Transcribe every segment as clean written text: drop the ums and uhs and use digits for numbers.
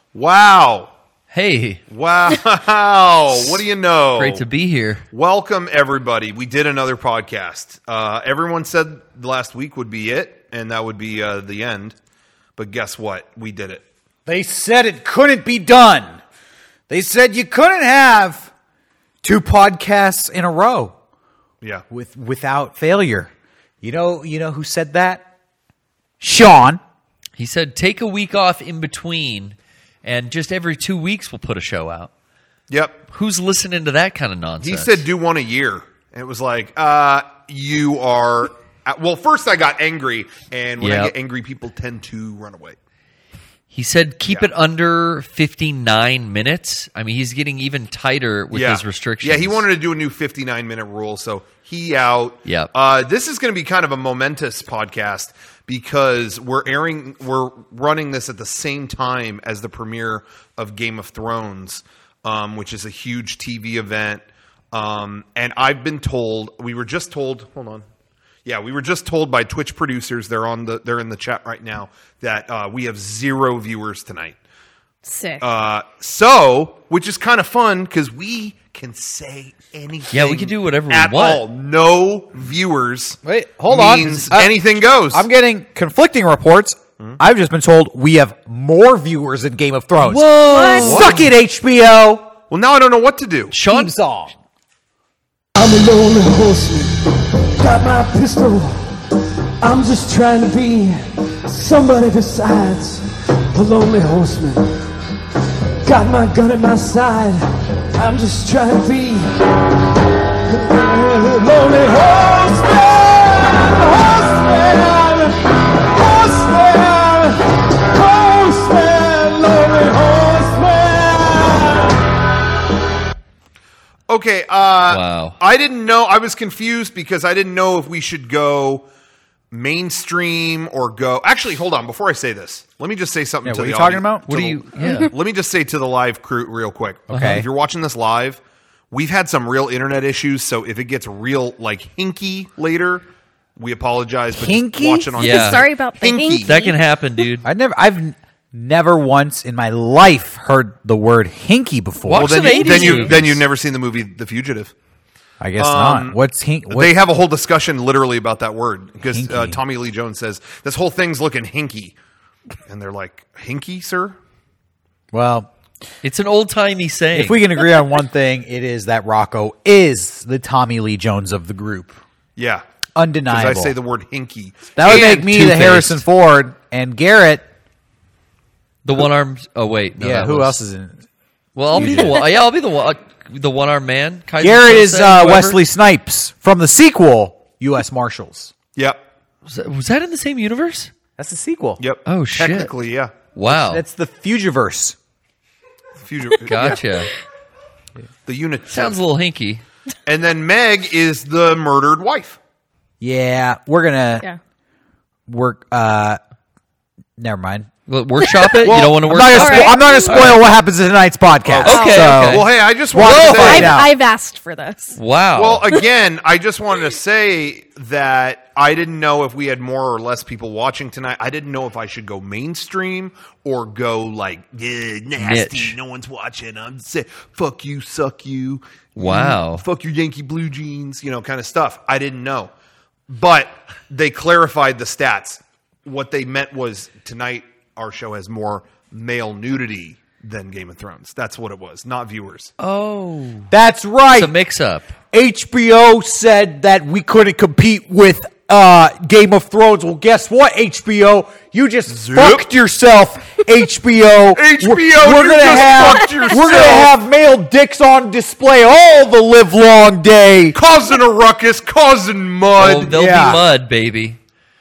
Wow. Hey. Wow. What do you know? Great to be here. Welcome, everybody. We did another podcast. Everyone said last week would be it, and that would be the end. But guess what? We did it. They said it couldn't be done. They said you couldn't have two podcasts in a row Yeah. without failure. You know who said that? Sean. He said take a week off in between, and just every 2 weeks we'll put a show out. Yep. Who's listening to that kind of nonsense? He said do one a year. And it was like, you are... Well, first I got angry, and when I get angry, people tend to run away. He said keep it under 59 minutes. I mean, he's getting even tighter with his restrictions. Yeah, he wanted to do a new 59-minute rule, so he out. Yeah. This is going to be kind of a momentous podcast because we're running this at the same time as the premiere of Game of Thrones, which is a huge TV event. And I've been told, we were just told by Twitch producers, they're in the chat right now, that we have 0 viewers tonight. Sick. Which is kind of fun because we can say anything. Yeah, we can do whatever we at want. all. No viewers. Wait, hold on. Means anything goes. I'm getting conflicting reports. I've just been told we have more viewers than Game of Thrones. Whoa! Suck it, HBO. Well, now I don't know what to do. Sean, Theme song. I'm a lonely horseman, got my pistol. I'm just trying to be somebody besides a lonely horseman. Got my gun at my side, I'm just trying to be a lonely horseman, lonely horseman. Okay. Wow. I didn't know. I was confused because I didn't know if we should go mainstream or go. Actually, hold on. Before I say this, let me just say something to What are the you talking audience. about? what do you? Yeah. Let me just say to the live crew real quick. Okay. If you're watching this live, we've had some real internet issues, so if it gets real hinky later, we apologize. But just Hinky? watching on Yeah. Sorry about the Hinky. hinky. That can happen, dude. I've never once in my life heard the word hinky before. Watch Well, then, some you, 80s then, you, movies. then you've never seen the movie The Fugitive. I guess not. What's hink? They have a whole discussion literally about that word because Hinky. Tommy Lee Jones says this whole thing's looking hinky, and they're like, "Hinky, sir." Well, It's an old timey saying. if we can agree on one thing, it is that Rocco is the Tommy Lee Jones of the group. Yeah, Undeniable. because I say the word hinky. That would And make me the two-faced. Harrison Ford and Garrett. the one armed. Oh wait, no, Yeah, that who was- else is in it? Well, I'll be the one. Yeah, I'll be the one. The one armed man. Kaiser Garrett is Soze, whoever. Wesley Snipes from the sequel, U.S. Marshals. Yep, Was that in the same universe? That's the sequel. yep. Oh, shit. Technically, yeah. Wow. That's the Fugiverse. Fugitive. Gotcha. The unit Sounds a little hinky. And then Meg is the murdered wife. Yeah, we're gonna Yeah. work. Never mind. Well, workshop it. You don't want to I'm work. not gonna, All right. I'm not gonna spoil what happens in tonight's podcast. Okay, So- okay. Well, hey, I just Whoa. wanted to say. Find out. I've asked for this. Wow. Well, again, I just wanted to say that I didn't know if we had more or less people watching tonight. I didn't know if I should go mainstream or go nasty. Niche. No one's watching. I'm say fuck you, suck you. Wow. Fuck your Yankee blue jeans. Kind of stuff. I didn't know, but they clarified the stats. What they meant was tonight our show has more male nudity than Game of Thrones. That's what it was, not viewers. oh, That's right. it's a mix-up. HBO said that we couldn't compete with Game of Thrones. Well, guess what, HBO? You just fucked yourself, HBO. HBO, we're you gonna just have fucked yourself. we're gonna have male dicks on display all the live long day. Causing a ruckus, causing Oh, mud. there'll Yeah. be mud, baby.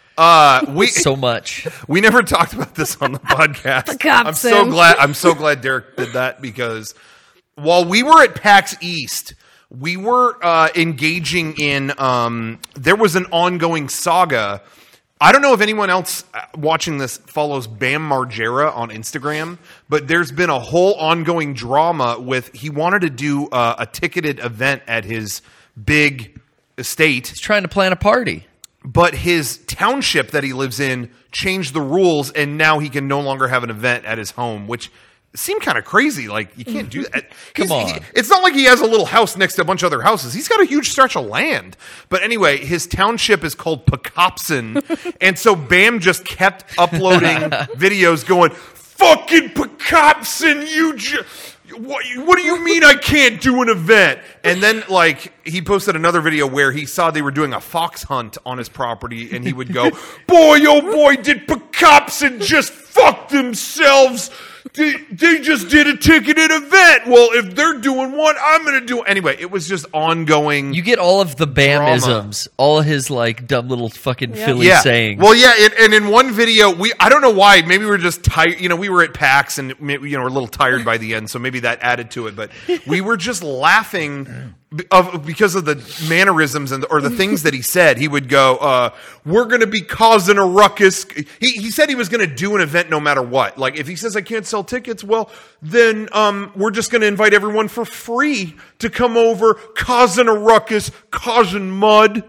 We So much. we never talked about this on the podcast. cops I'm so glad Derek did that because while we were at PAX East, we were engaging in there was an ongoing saga. I don't know if anyone else watching this follows Bam Margera on Instagram, but there's been a whole ongoing drama with he wanted to do a ticketed event at his big estate. He's trying to plan a party. But his township that he lives in changed the rules, and now he can no longer have an event at his home, which seemed kind of crazy. Like, you can't do that. Come on. It's not like he has a little house next to a bunch of other houses. He's got a huge stretch of land. But anyway, his township is called Pocopson. And so Bam just kept uploading videos going, fucking Pocopson, what do you mean I can't do an event? And then, like, he posted another video where he saw they were doing a fox hunt on his property, and he would go, boy, oh boy, did Pocopson just fuck themselves. They just did a ticketed event. Well, if they're doing one, I'm going to do it. Anyway, it was just ongoing. You get all of the Bam-isms, all his, like, dumb little fucking Philly sayings. Well, yeah, and in one video, I don't know why, maybe we were just tired. You know, we were at PAX, and maybe, we're a little tired by the end, so maybe that added to it. But we were just laughing because of the mannerisms or the things that he said. He would go, we're going to be causing a ruckus. He said he was going to do an event no matter what. Like, if he says I can't sell tickets, well, then we're just going to invite everyone for free to come over, causing a ruckus, causing mud.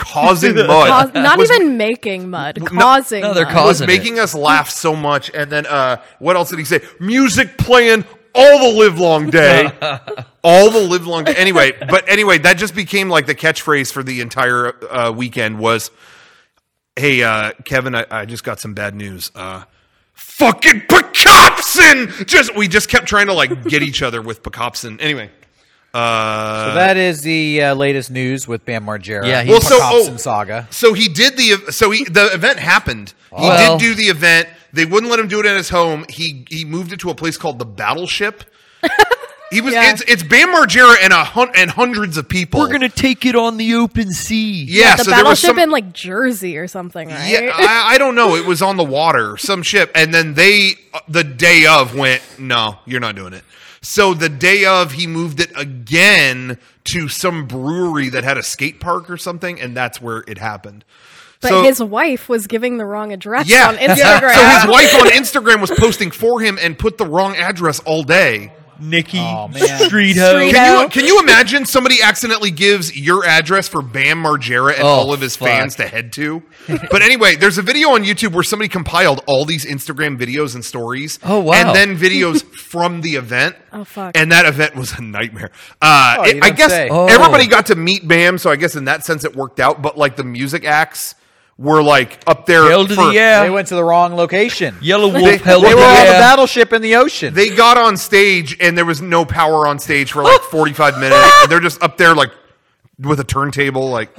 Not even making mud. Causing no, they're mud. causing was making us laugh so much. And then what else did he say? Music playing all the live long day. All the live long day. Anyway, that just became like the catchphrase for the entire weekend was, hey, Kevin, I just got some bad news. Fucking Pocopson! We just kept trying to like get each other with Pocopson. Anyway. So that is the latest news with Bam Margera. Yeah, Pocopson saga. So the event happened. He did do the event. They wouldn't let him do it in his home. He moved it to a place called the Battleship. He was it's Bam Margera and hundreds of people. We're gonna take it on the open sea. Yeah, the so there was Battleship some, in like Jersey or something, right? Yeah, I don't know. It was on the water, some ship, and then they the day of went, no, you're not doing it. So the day of, he moved it again to some brewery that had a skate park or something, and that's where it happened. But his wife was giving the wrong address Yeah, on Instagram. yeah. So his wife on Instagram was posting for him and put the wrong address all day. Nikki Street Ho. Can you imagine somebody accidentally gives your address for Bam Margera and all of his fans to head to? But anyway, there's a video on YouTube where somebody compiled all these Instagram videos and stories. Oh, wow. And then videos from the event. Oh, fuck. And that event was a nightmare. you I don't guess say. everybody got to meet Bam, so I guess in that sense it worked out. But like the music acts were like up there. Held to the air. They went to the wrong location. Yellow Wolf They held They to were the on the air. battleship in the ocean. They got on stage and there was no power on stage for like 45 minutes. And they're just up there like with a turntable. Like,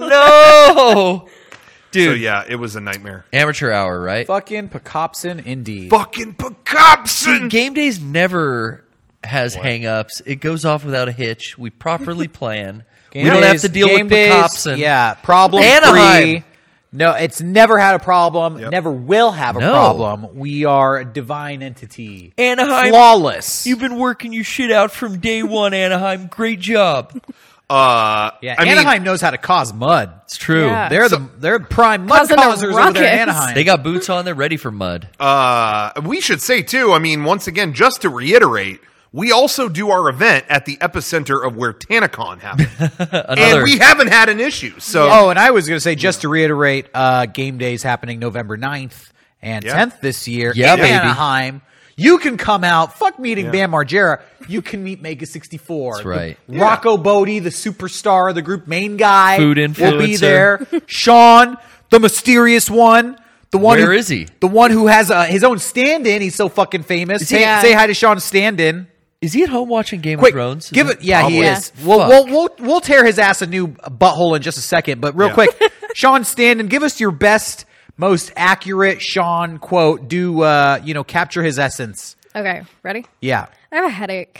Oh no, dude! so yeah, it was a nightmare. Amateur hour, right? Fucking Pocopson, indeed. Fucking Pocopson! Game Days never has hang-ups. It goes off without a hitch. We properly plan. We don't have to deal with Pocopson. Yeah, problem Anaheim. free. No, it's never had a problem. Yep. Never will have a No. problem. We are a divine entity. Anaheim. Flawless. You've been working your shit out from day one, Anaheim. Great job. Yeah, I mean- Anaheim knows how to cause mud. It's true. Yeah. They're prime mud Causing a causers over there in ruckus. Anaheim. They got boots on. They're ready for mud. We should say too, I mean, once again, just to reiterate, we also do our event at the epicenter of where TanaCon happened. And we haven't had an issue. So Oh, and I was going to say, just to reiterate, Game Days happening November 9th and 10th this year Yeah, in baby. Anaheim. You can come out. Fuck meeting Bam Margera. You can meet Mega 64. That's right. Rocco Bodie, the superstar, the group main guy. Food will be influencer. there. Sean, the mysterious one. The one Where who, is he? The one who has his own stand-in. He's so fucking famous. Is Say, he- say hi to Sean stand-in. Is he at home watching Game Quick, of Thrones? give it. Yeah, he Probably. is. Fuck. We'll tear his ass a new butthole in just a second. But real quick, Sean Standen, give us your best, most accurate Sean quote. Do capture his essence? Okay, ready? Yeah. I have a headache.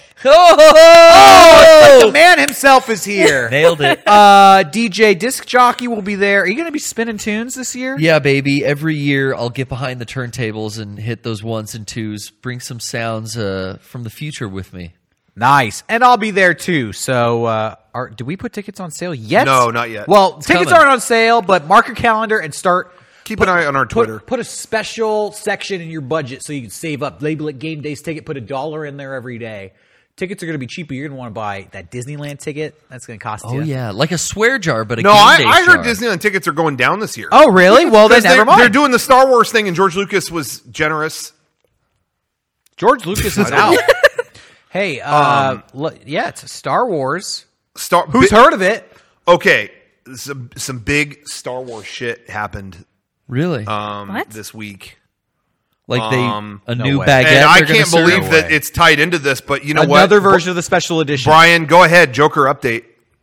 Oh, the man himself is here. Nailed it. DJ Disc Jockey will be there. Are you going to be spinning tunes this year? Yeah, baby. Every year I'll get behind the turntables and hit those ones and twos. Bring some sounds from the future with me. Nice. And I'll be there too. So, do we put tickets on sale yet? No, not yet. Well, tickets coming. aren't on sale, but mark your calendar and start. keep an eye on our Twitter. Put a special section in your budget so you can save up. Label it Game Days ticket. Put $1 in there every day. Tickets are going to be cheaper. You're going to want to buy that Disneyland ticket. That's going to cost you. Oh, yeah. Like a swear jar, but a No, Game Day I heard jar. Disneyland tickets are going down this year. Oh, really? Well, then Because never mind. They're doing the Star Wars thing, and George Lucas was generous. George Lucas is out. Hey, it's a Star Wars. Who's heard of it? Okay, some big Star Wars shit happened. Really? What? This week. Like a new way. baguette. And I they're gonna can't serve? believe that it's tied into this, but you know what? Another version of the special edition. Brian, go ahead. Joker update.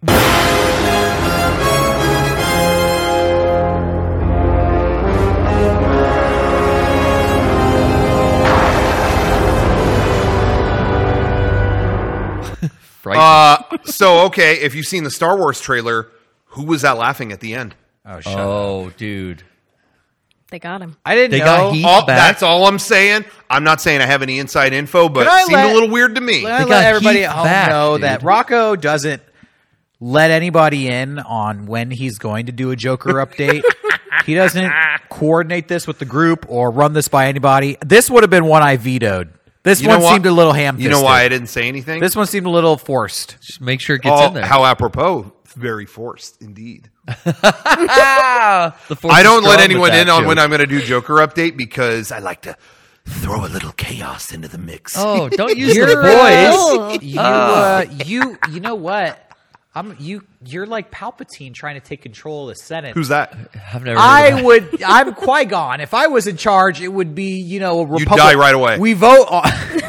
So, okay, if you've seen the Star Wars trailer, who was that laughing at the end? Oh, shut up. Oh, dude. They got him. I didn't They know. got heat back. That's all I'm saying. I'm not saying I have any inside info, but Can I it seemed let- a little weird to me. Let They me got let everybody Heath at home back, know dude. that Rocco doesn't let anybody in on when he's going to do a Joker update. He doesn't coordinate this with the group or run this by anybody. This would have been one I vetoed. This You know one what? seemed a little ham-fisted. You know why I didn't say anything? This one seemed a little forced. Just make sure it gets in there. How apropos. Very forced, indeed. The force I is don't let strong anyone with in that on when joke. I'm going to do Joker update because I like to throw a little chaos into the mix. Oh, don't use the You're, voice. you know what? You're like Palpatine trying to take control of the Senate. Who's that? I've never heard of that. I'm Qui-Gon. If I was in charge, it would be, a Republic. die right away. We vote on.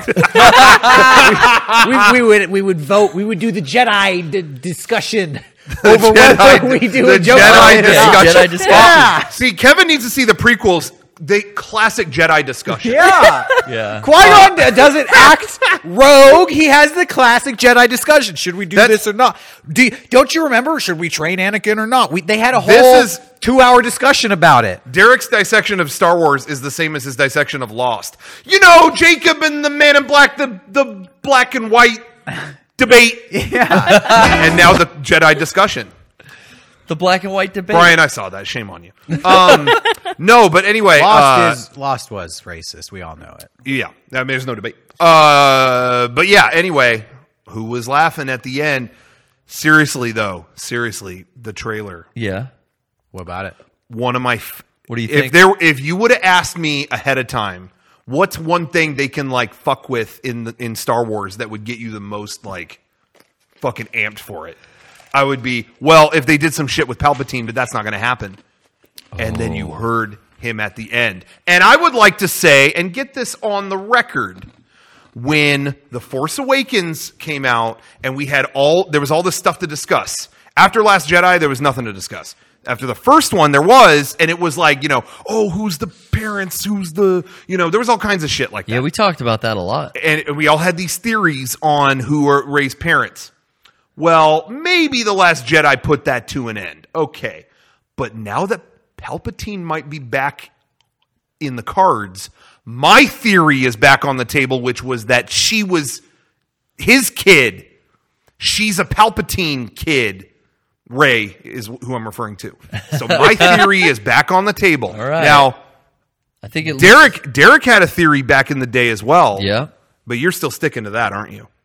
we would vote. We would do the Jedi discussion over whether we do a Joker. Jedi update. discussion. Jedi discussion. Yeah. See, Kevin needs to see the prequels. The classic Jedi discussion. Yeah. Yeah. Qui-Gon doesn't act rogue. He has the classic Jedi discussion. Should we do this or not? Don't you remember? Should we train Anakin or not? They had a whole This is- 2-hour discussion about it. Derek's dissection of Star Wars is the same as his dissection of Lost. You know, Jacob and the Man in Black, the black and white debate. Yeah. And now the Jedi discussion. The black and white debate. Brian, I saw that. Shame on you. No, but anyway. Lost was racist. We all know it. Yeah, I mean, there's no debate. But yeah, anyway, who was laughing at the end? Seriously, the trailer. Yeah. What about it? One of my. What do you think? If you would have asked me ahead of time, what's one thing they can like fuck with in Star Wars that would get you the most like fucking amped for it? I would be, well, if they did some shit with Palpatine, but that's not going to happen. And then you heard him at the end. And I would like to say, and get this on the record, when The Force Awakens came out and there was all this stuff to discuss. After Last Jedi, there was nothing to discuss. After the first one, there was, and it was like, who's the parents? Who's the, there was all kinds of shit like that. Yeah, we talked about that a lot. And we all had these theories on who are raised parents. Well, maybe The Last Jedi put that to an end. Okay. But now that Palpatine might be back in the cards, my theory is back on the table, which was that she was his kid. She's a Palpatine kid. Rey is who I'm referring to. So my theory is back on the table. All right. Now, I think it Derek had a theory back in the day as well. Yeah. But you're still sticking to that, aren't you?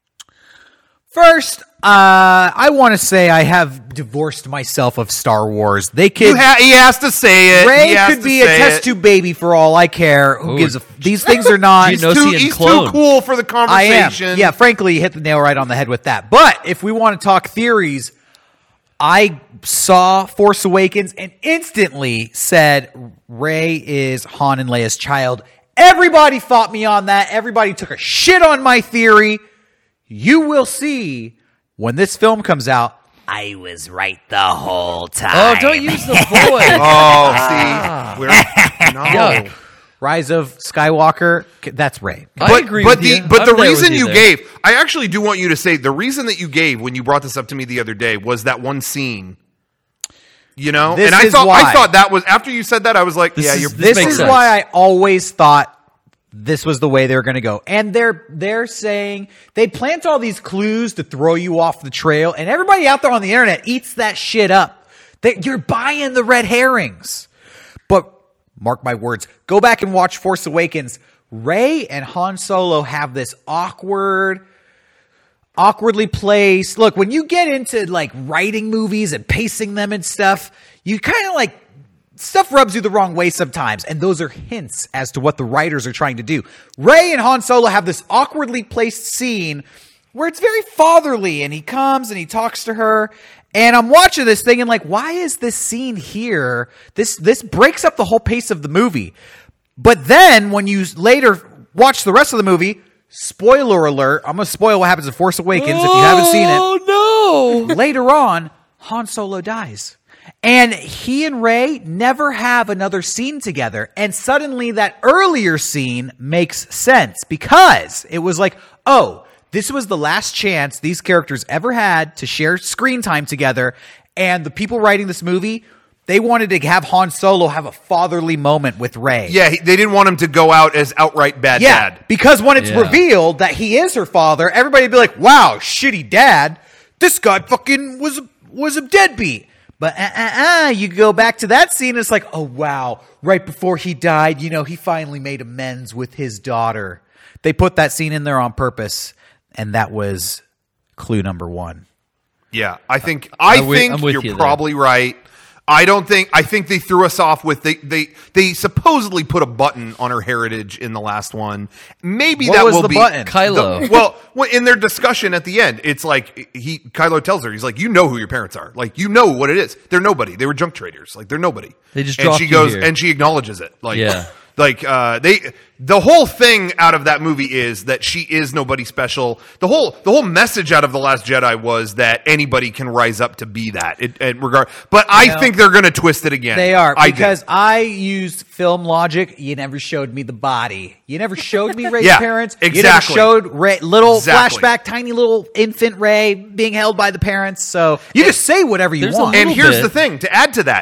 First, I want to say I have divorced myself of Star Wars. He has to say it. Rey He has could to be a say test it. tube baby for all I care. Who gives a these things are not. You know, He's too cool for the I am. conversation. Yeah, frankly, you hit the nail right on the head with that. But if we want to talk theories, I saw Force Awakens and instantly said Rey is Han and Leia's child. Everybody fought me on that. Everybody took a shit on my theory. You will see when this film comes out, I was right the whole time. Oh, don't use the voice. Oh, see, no. Yuck. Rise of Skywalker, that's Rey. I agree with you. But I'm the there with reason you there. gave, I actually do want you to say, the reason that you gave when you brought this up to me the other day was that one scene. This and I is thought why. that was, after you said that, I was like, This This makes is sense. why I always thought this was the way they were going to go. And they're saying they plant all these clues to throw you off the trail, and everybody out there on the internet eats that shit up. You're buying the red herrings. But mark my words, go back and watch Force Awakens. Rey and Han Solo have this awkwardly placed. Look, when you get into like writing movies and pacing them and stuff, you kind of like stuff rubs you the wrong way sometimes, and those are hints as to what the writers are trying to do. Rey and Han Solo have this awkwardly placed scene where it's very fatherly, and he comes and he talks to her, and I'm watching this thing and like, why is this scene here? This breaks up the whole pace of the movie. But then when you later watch the rest of the movie, spoiler alert, I'm going to spoil what happens in Force Awakens if you haven't seen it. Oh, no. Later on, Han Solo dies. And he and Rey never have another scene together. And suddenly that earlier scene makes sense because it was like, oh, this was the last chance these characters ever had to share screen time together. And the people writing this movie, they wanted to have Han Solo have a fatherly moment with Rey. Yeah, they didn't want him to go out as outright bad dad. Because when it's revealed that he is her father, everybody would be like, wow, shitty dad. This guy fucking was a deadbeat. But you go back to that scene, it's like, oh, wow, right before he died, he finally made amends with his daughter. They put that scene in there on purpose, and that was clue number one. Yeah, I think you're probably right. I think they threw us off with they supposedly put a button on her heritage in the last one. Maybe what that was will the be button? Kylo. Well, in their discussion at the end, it's like Kylo tells her, he's like, you know who your parents are, like you know what it is. They're nobody. They were junk traders. Like they're nobody. They just and dropped she you goes here. and she acknowledges it. Like Yeah. Like the whole thing out of that movie is that she is nobody special. The whole message out of The Last Jedi was that anybody can rise up to be that. But I think they're going to twist it again. They are, because I used film logic. You never showed me the body. You never showed me Rey's parents. Exactly. You never showed Rey, flashback, tiny little infant Rey being held by the parents. So you just say whatever you want. And here's bit. the thing to add to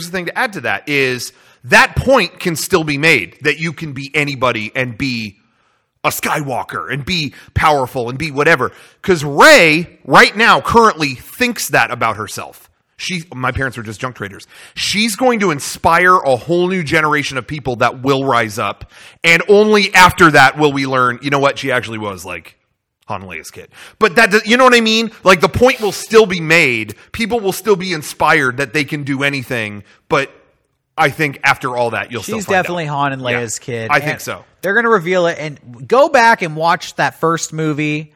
that is that point can still be made that you can be anybody and be a Skywalker and be powerful and be whatever. Because Rey right now currently thinks that about herself. My parents were just junk traders. She's going to inspire a whole new generation of people that will rise up. And only after that will we learn, you know what, she actually was like Han and Leia's kid. But that, you know what I mean? Like the point will still be made. People will still be inspired that they can do anything. But I think after all that, She's definitely Han and Leia's kid. I think so. They're going to reveal it, and go back and watch that first movie.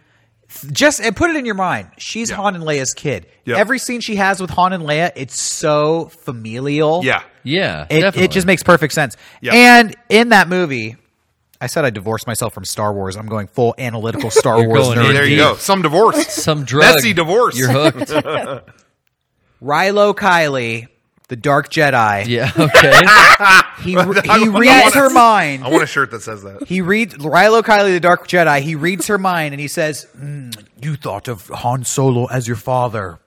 And put it in your mind. She's Han and Leia's kid. Yep. Every scene she has with Han and Leia, it's so familial. Yeah. Yeah, It just makes perfect sense. Yep. And in that movie, I said I divorced myself from Star Wars. I'm going full analytical Star Wars going nerd. There you go. Some divorce. Some drug. Messy divorce. You're hooked. Rilo Kiley, the Dark Jedi. Yeah, okay. He reads her mind. I want a shirt that says that. He reads Rilo Kiley, the Dark Jedi. He reads her mind, and he says, "You thought of Han Solo as your father.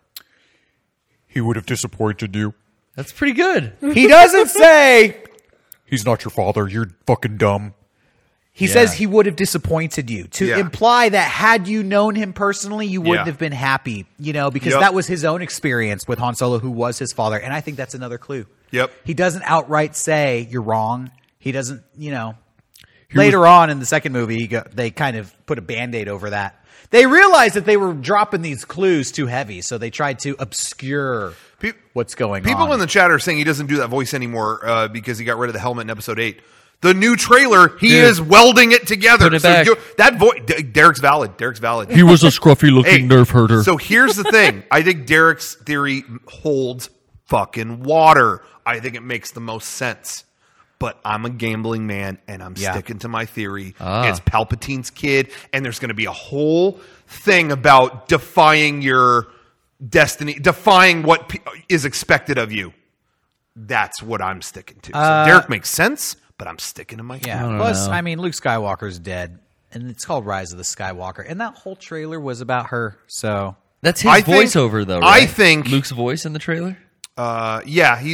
He would have disappointed you." That's pretty good. He doesn't say, "He's not your father. You're fucking dumb." He says he would have disappointed you, to imply that had you known him personally, you wouldn't have been happy, because that was his own experience with Han Solo, who was his father. And I think that's another clue. Yep. He doesn't outright say you're wrong. He doesn't, later on in the second movie, they kind of put a Band-Aid over that. They realized that they were dropping these clues too heavy, so they tried to obscure what's going on. People in the chat are saying he doesn't do that voice anymore because he got rid of the helmet in episode 8. The new trailer, he is welding it together. Put it back. That voice, Derek's valid. He was a scruffy-looking nerf herder. So here's the thing. I think Derek's theory holds fucking water. I think it makes the most sense. But I'm a gambling man, and I'm sticking to my theory. It's Palpatine's kid, and there's going to be a whole thing about defying your destiny, defying what is expected of you. That's what I'm sticking to. So Derek makes sense. But I'm sticking to my theory. Yeah. Plus, Luke Skywalker's dead, and it's called Rise of the Skywalker, and that whole trailer was about her. So that's his voiceover, though. Right? I think Luke's voice in the trailer. But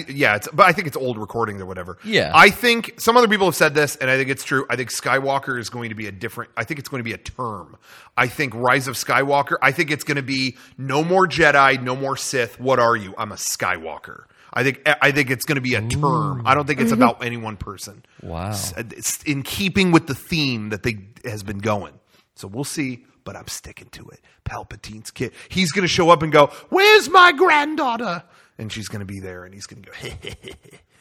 I think it's old recordings or whatever. Yeah. I think some other people have said this, and I think it's true. I think Skywalker is going to be I think it's going to be a term. I think Rise of Skywalker, I think it's going to be no more Jedi, no more Sith. What are you? I'm a Skywalker. I think it's going to be a term. I don't think it's about any one person. Wow. It's in keeping with the theme that has been going. So we'll see, but I'm sticking to it. Palpatine's kid. He's going to show up and go, "Where's my granddaughter?" And she's going to be there, and he's going to go,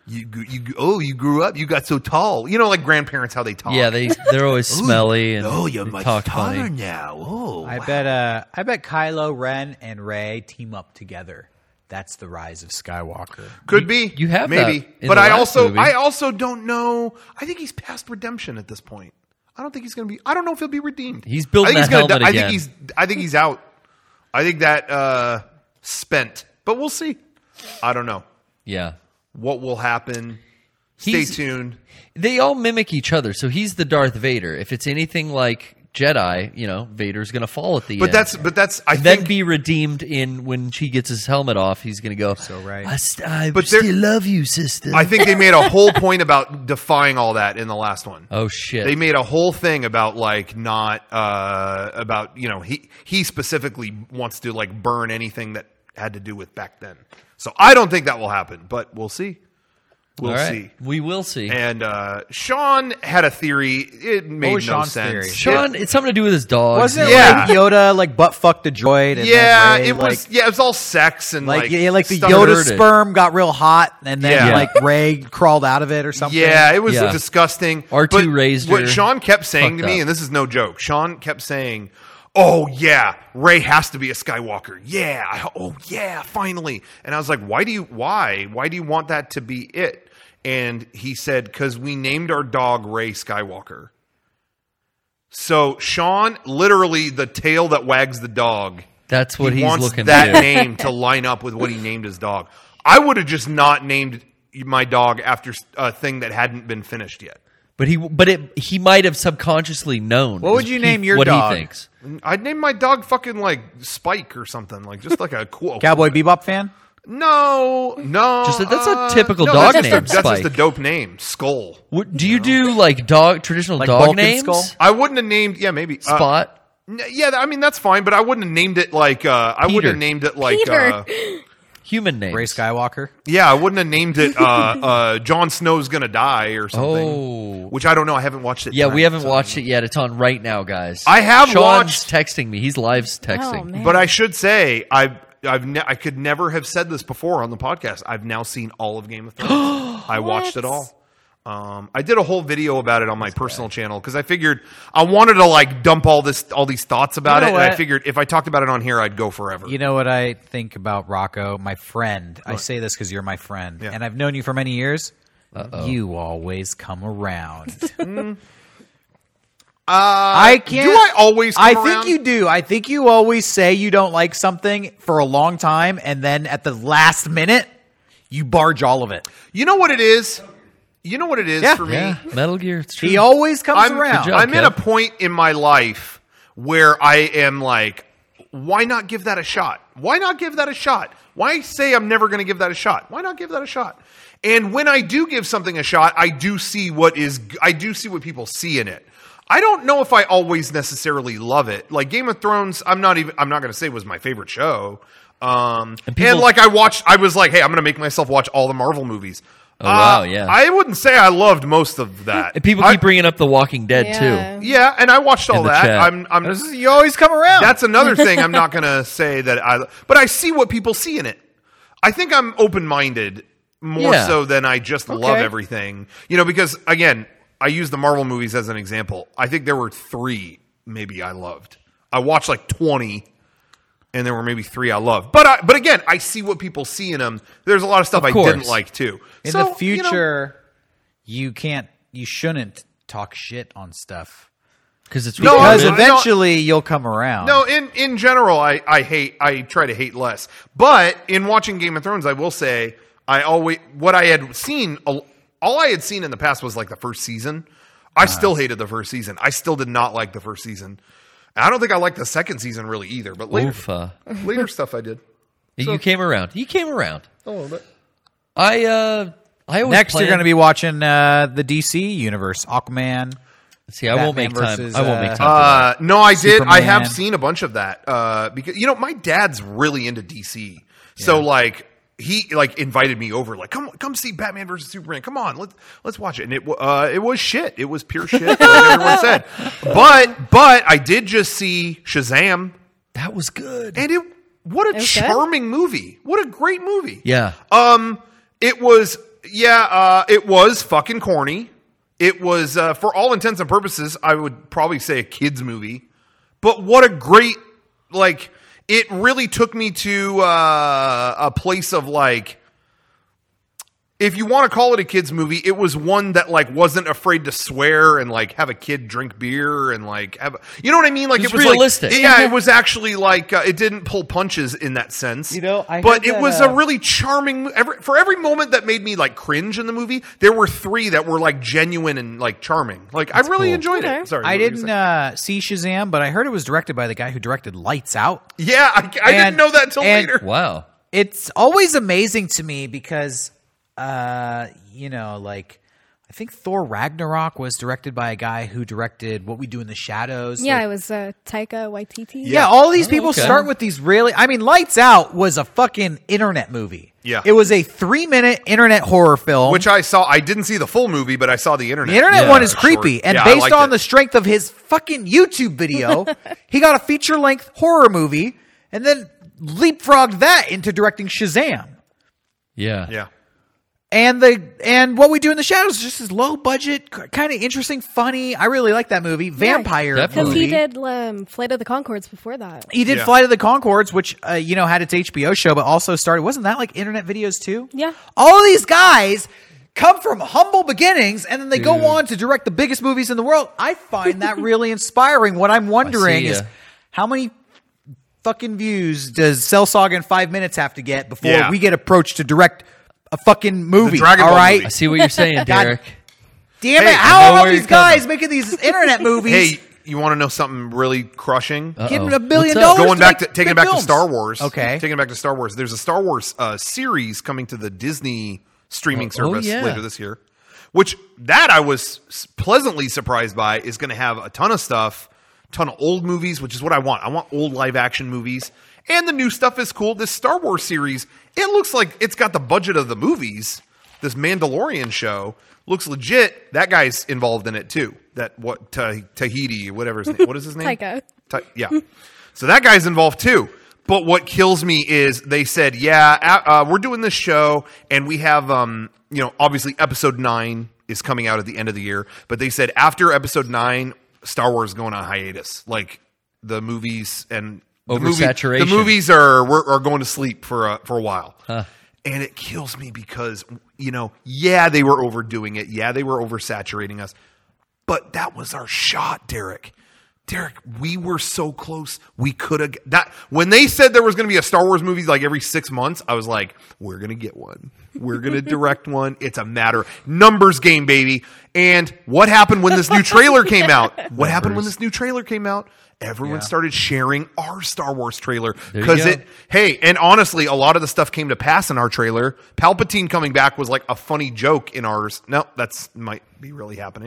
You grew up. You got so tall. You know, like grandparents, how they talk. Yeah, they're always smelly and you're they much talk taller funny. now. Oh, I bet Kylo Ren and Rey team up together. That's the rise of Skywalker. could be. You have maybe, that in but the I last also movie. I also don't know. I think he's past redemption at this point. I don't think he's going to be. I don't know if he'll be redeemed. He's building I think that he's gonna helmet die. again. I think he's out. I think that spent. But we'll see. I don't know Yeah. what will happen. Stay He's- tuned. They all mimic each other. So he's the Darth Vader. If it's anything like Jedi, Vader's going to fall at the But end. that's. I then think. be redeemed in when she gets his helmet off. He's going to go. So right. I But there- still love you, sister. I think they made a whole point about defying all that in the last one. Oh shit! They made a whole thing about like not about he specifically wants to like burn anything that had to do with back then. So I don't think that will happen, but we'll see. We'll All right. see. We will see. And Sean had a theory. It made was no Sean's sense. theory? Sean, it's something to do with his dog. Wasn't it Yeah. like Yoda like butt fucked a droid? And Yeah, then Rey, it was. Yeah, it was all sex and like the stuff. Yoda perverted. sperm got real hot, and then Yeah. like Rey crawled out of it or something. Yeah, it was Yeah. disgusting. R2 But raised what her. Sean kept saying to Fucked me, up. and this is no joke. Sean kept saying, "Oh yeah, Rey has to be a Skywalker. Yeah, oh yeah, finally." And I was like, "Why do you want that to be it?" And he said, "Because we named our dog Rey Skywalker." So Sean, literally the tail that wags the dog. That's what he he's wants looking that to do. name to line up with what he named his dog. I would have just not named my dog after a thing that hadn't been finished yet. But he might have subconsciously known. What would you name your what dog? he thinks. I'd name my dog fucking like Spike or something, like just like a cool Cowboy Bebop fan. No. That's a typical no, dog that's name, That's just Spike. a dope name, Skull. Do you do like traditional Like dog Bulk and names? Skull? I wouldn't have named. Yeah, maybe Spot. yeah, I mean that's fine, but I wouldn't have named it like. I wouldn't Peter. have named it like. Peter. Human names. Rey Skywalker. Yeah, I wouldn't have named it. Jon Snow's gonna die or something. Oh. Which I don't know. I haven't watched it. Yeah, tonight, we haven't so- watched it yet. It's on right now, guys. I have Sean's watched- texting me. He's live texting. Oh, man. But I should say I could never have said this before on the podcast. I've now seen all of Game of Thrones. I watched it all. I did a whole video about it on my personal channel because I figured I wanted to like dump all these thoughts about You it. know And I what? figured if I talked about it on here, I'd go forever. You know what I think about Rocco, my friend? I say this because you're my friend, Yeah. and I've known you for many years. You always come around. I can't. do I always come I around? think you do. I think you always say you don't like something for a long time, and then at the last minute, you barge all of it. You know what it is? You know what it is Yeah. for me? Yeah, Metal Gear. It's true. He always comes around. Good job. I'm in Kev. a point in my life where I am like, why not give that a shot? Why not give that a shot? Why say I'm never going to give that a shot? Why not give that a shot? And when I do give something a shot, I do see what people see in it. I don't know if I always necessarily love it. Like Game of Thrones, I'm not going to say was my favorite show. And like I was like, hey, I'm going to make myself watch all the Marvel movies. Oh, wow, yeah. I wouldn't say I loved most of that. And people keep bringing up The Walking Dead Yeah. Yeah, and I watched all the that. chat. You always come around. That's another thing I'm not going to say but I see what people see in it. I think I'm open-minded more Yeah. so than I just love everything. Because again, I use the Marvel movies as an example. I think there were 3 maybe I loved. I watched like 20 and there were maybe 3 I loved. But again, I see what people see in them. There's a lot of stuff Of I course. didn't like too. in So, the future, you shouldn't talk shit on stuff because it's No, because I- eventually you'll come around. No, in general, I try to hate less. But in watching Game of Thrones, I will say what I had seen, all I had seen in the past was like the first season. I still hated the first season. I still did not like the first season. I don't think I liked the second season really either. But later stuff I did. You came around. You came around. A little bit. I always Next, plan- you're going to be watching the DC universe, Aquaman. See, I won't Batman make time. versus, I won't make time. For that. No, I did. I Superman. have seen a bunch of that because my dad's really into DC. So like he like invited me over. Like come see Batman versus Superman. Come on, let's watch it. And it was shit. It was pure shit. Like everyone said. But I did just see Shazam, That was good. and what a was charming movie. What a great movie. Yeah. It was Yeah, it was fucking corny. It was, for all intents and purposes, I would probably say a kid's movie. But what a great, like, it really took me to a place of, like, if you want to call it a kid's movie, it was one that, like, wasn't afraid to swear and, like, have a kid drink beer and, like, have, you know what I mean? Like, It was was realistic. Like, yeah, it was actually, like, it didn't pull punches in that sense. You know, I but heard it that, was a really charming, for every moment that made me, like, cringe in the movie, there were 3 that were, like, genuine and, like, charming. Like, I really cool. enjoyed Okay. it. Sorry. I what were you didn't saying? see Shazam, but I heard it was directed by the guy who directed Lights Out. Yeah, I didn't And- know that until and- later. Wow. It's always amazing to me because, you know, like, I think Thor Ragnarok was directed by a guy who directed What We Do in the Shadows. Yeah, Like, it was Taika Waititi. yeah, all these people okay. start with these really. I mean, Lights Out was a fucking internet movie. Yeah. It was a 3-minute internet horror film. Which I saw. I didn't see the full movie, but I saw the internet. The internet Yeah, one is short. creepy, and Yeah, I based liked on it. the strength of his fucking YouTube video, he got a feature-length horror movie, and then leapfrogged that into directing Shazam. Yeah. Yeah. And What We Do in the Shadows is just this low budget, kind of interesting, funny. I really like that movie. Vampire definitely. Because movie. he did Flight of the Conchords before that. He did Yeah. Flight of the Conchords, which you know had its HBO show, but also started. Wasn't that like internet videos too? Yeah. All of these guys come from humble beginnings, and then they go on to direct the biggest movies in the world. I find that really inspiring. What I'm wondering is ya. how many fucking views does Cell Saga in 5 minutes have to get before Yeah. we get approached to direct a fucking movie? Dragon all Ball right. movie. I see what you're saying, Derek. Damn Hey, it! I How know are where these you're coming. guys making these internet movies? Hey, you want to know something really crushing? Getting Uh-oh. $1 billion. What's up? Going back to make taking it big back to films. Star Wars. Okay. Taking it back to Star Wars. There's a Star Wars series coming to the Disney streaming service yeah. later this year, which that I was pleasantly surprised by is going to have a ton of stuff, ton of old movies, which is what I want. I want old live action movies. And the new stuff is cool. This Star Wars series, it looks like it's got the budget of the movies. This Mandalorian show looks legit. That guy's involved in it too. That Tahiti, whatever his name. What is his name? Taika. Yeah. So that guy's involved too. But what kills me is they said, yeah, we're doing this show, and we have, obviously episode 9 is coming out at the end of the year. But they said after episode 9, Star Wars is going on hiatus. Like the movies and Oversaturation. The movies are going to sleep for a while. And it kills me because, yeah, they were overdoing it. Yeah, they were oversaturating us. But that was our shot, Derek. Derek, we were so close. We could have that when they said there was going to be a Star Wars movie like every 6 months. I was like, we're going to get one. We're going to direct one. It's a matter numbers game, baby. And what happened when this new trailer came out? What happened when this new trailer came out? Everyone started sharing our Star Wars trailer because and honestly, a lot of the stuff came to pass in our trailer. Palpatine coming back was like a funny joke in ours. No, that's might be really happening.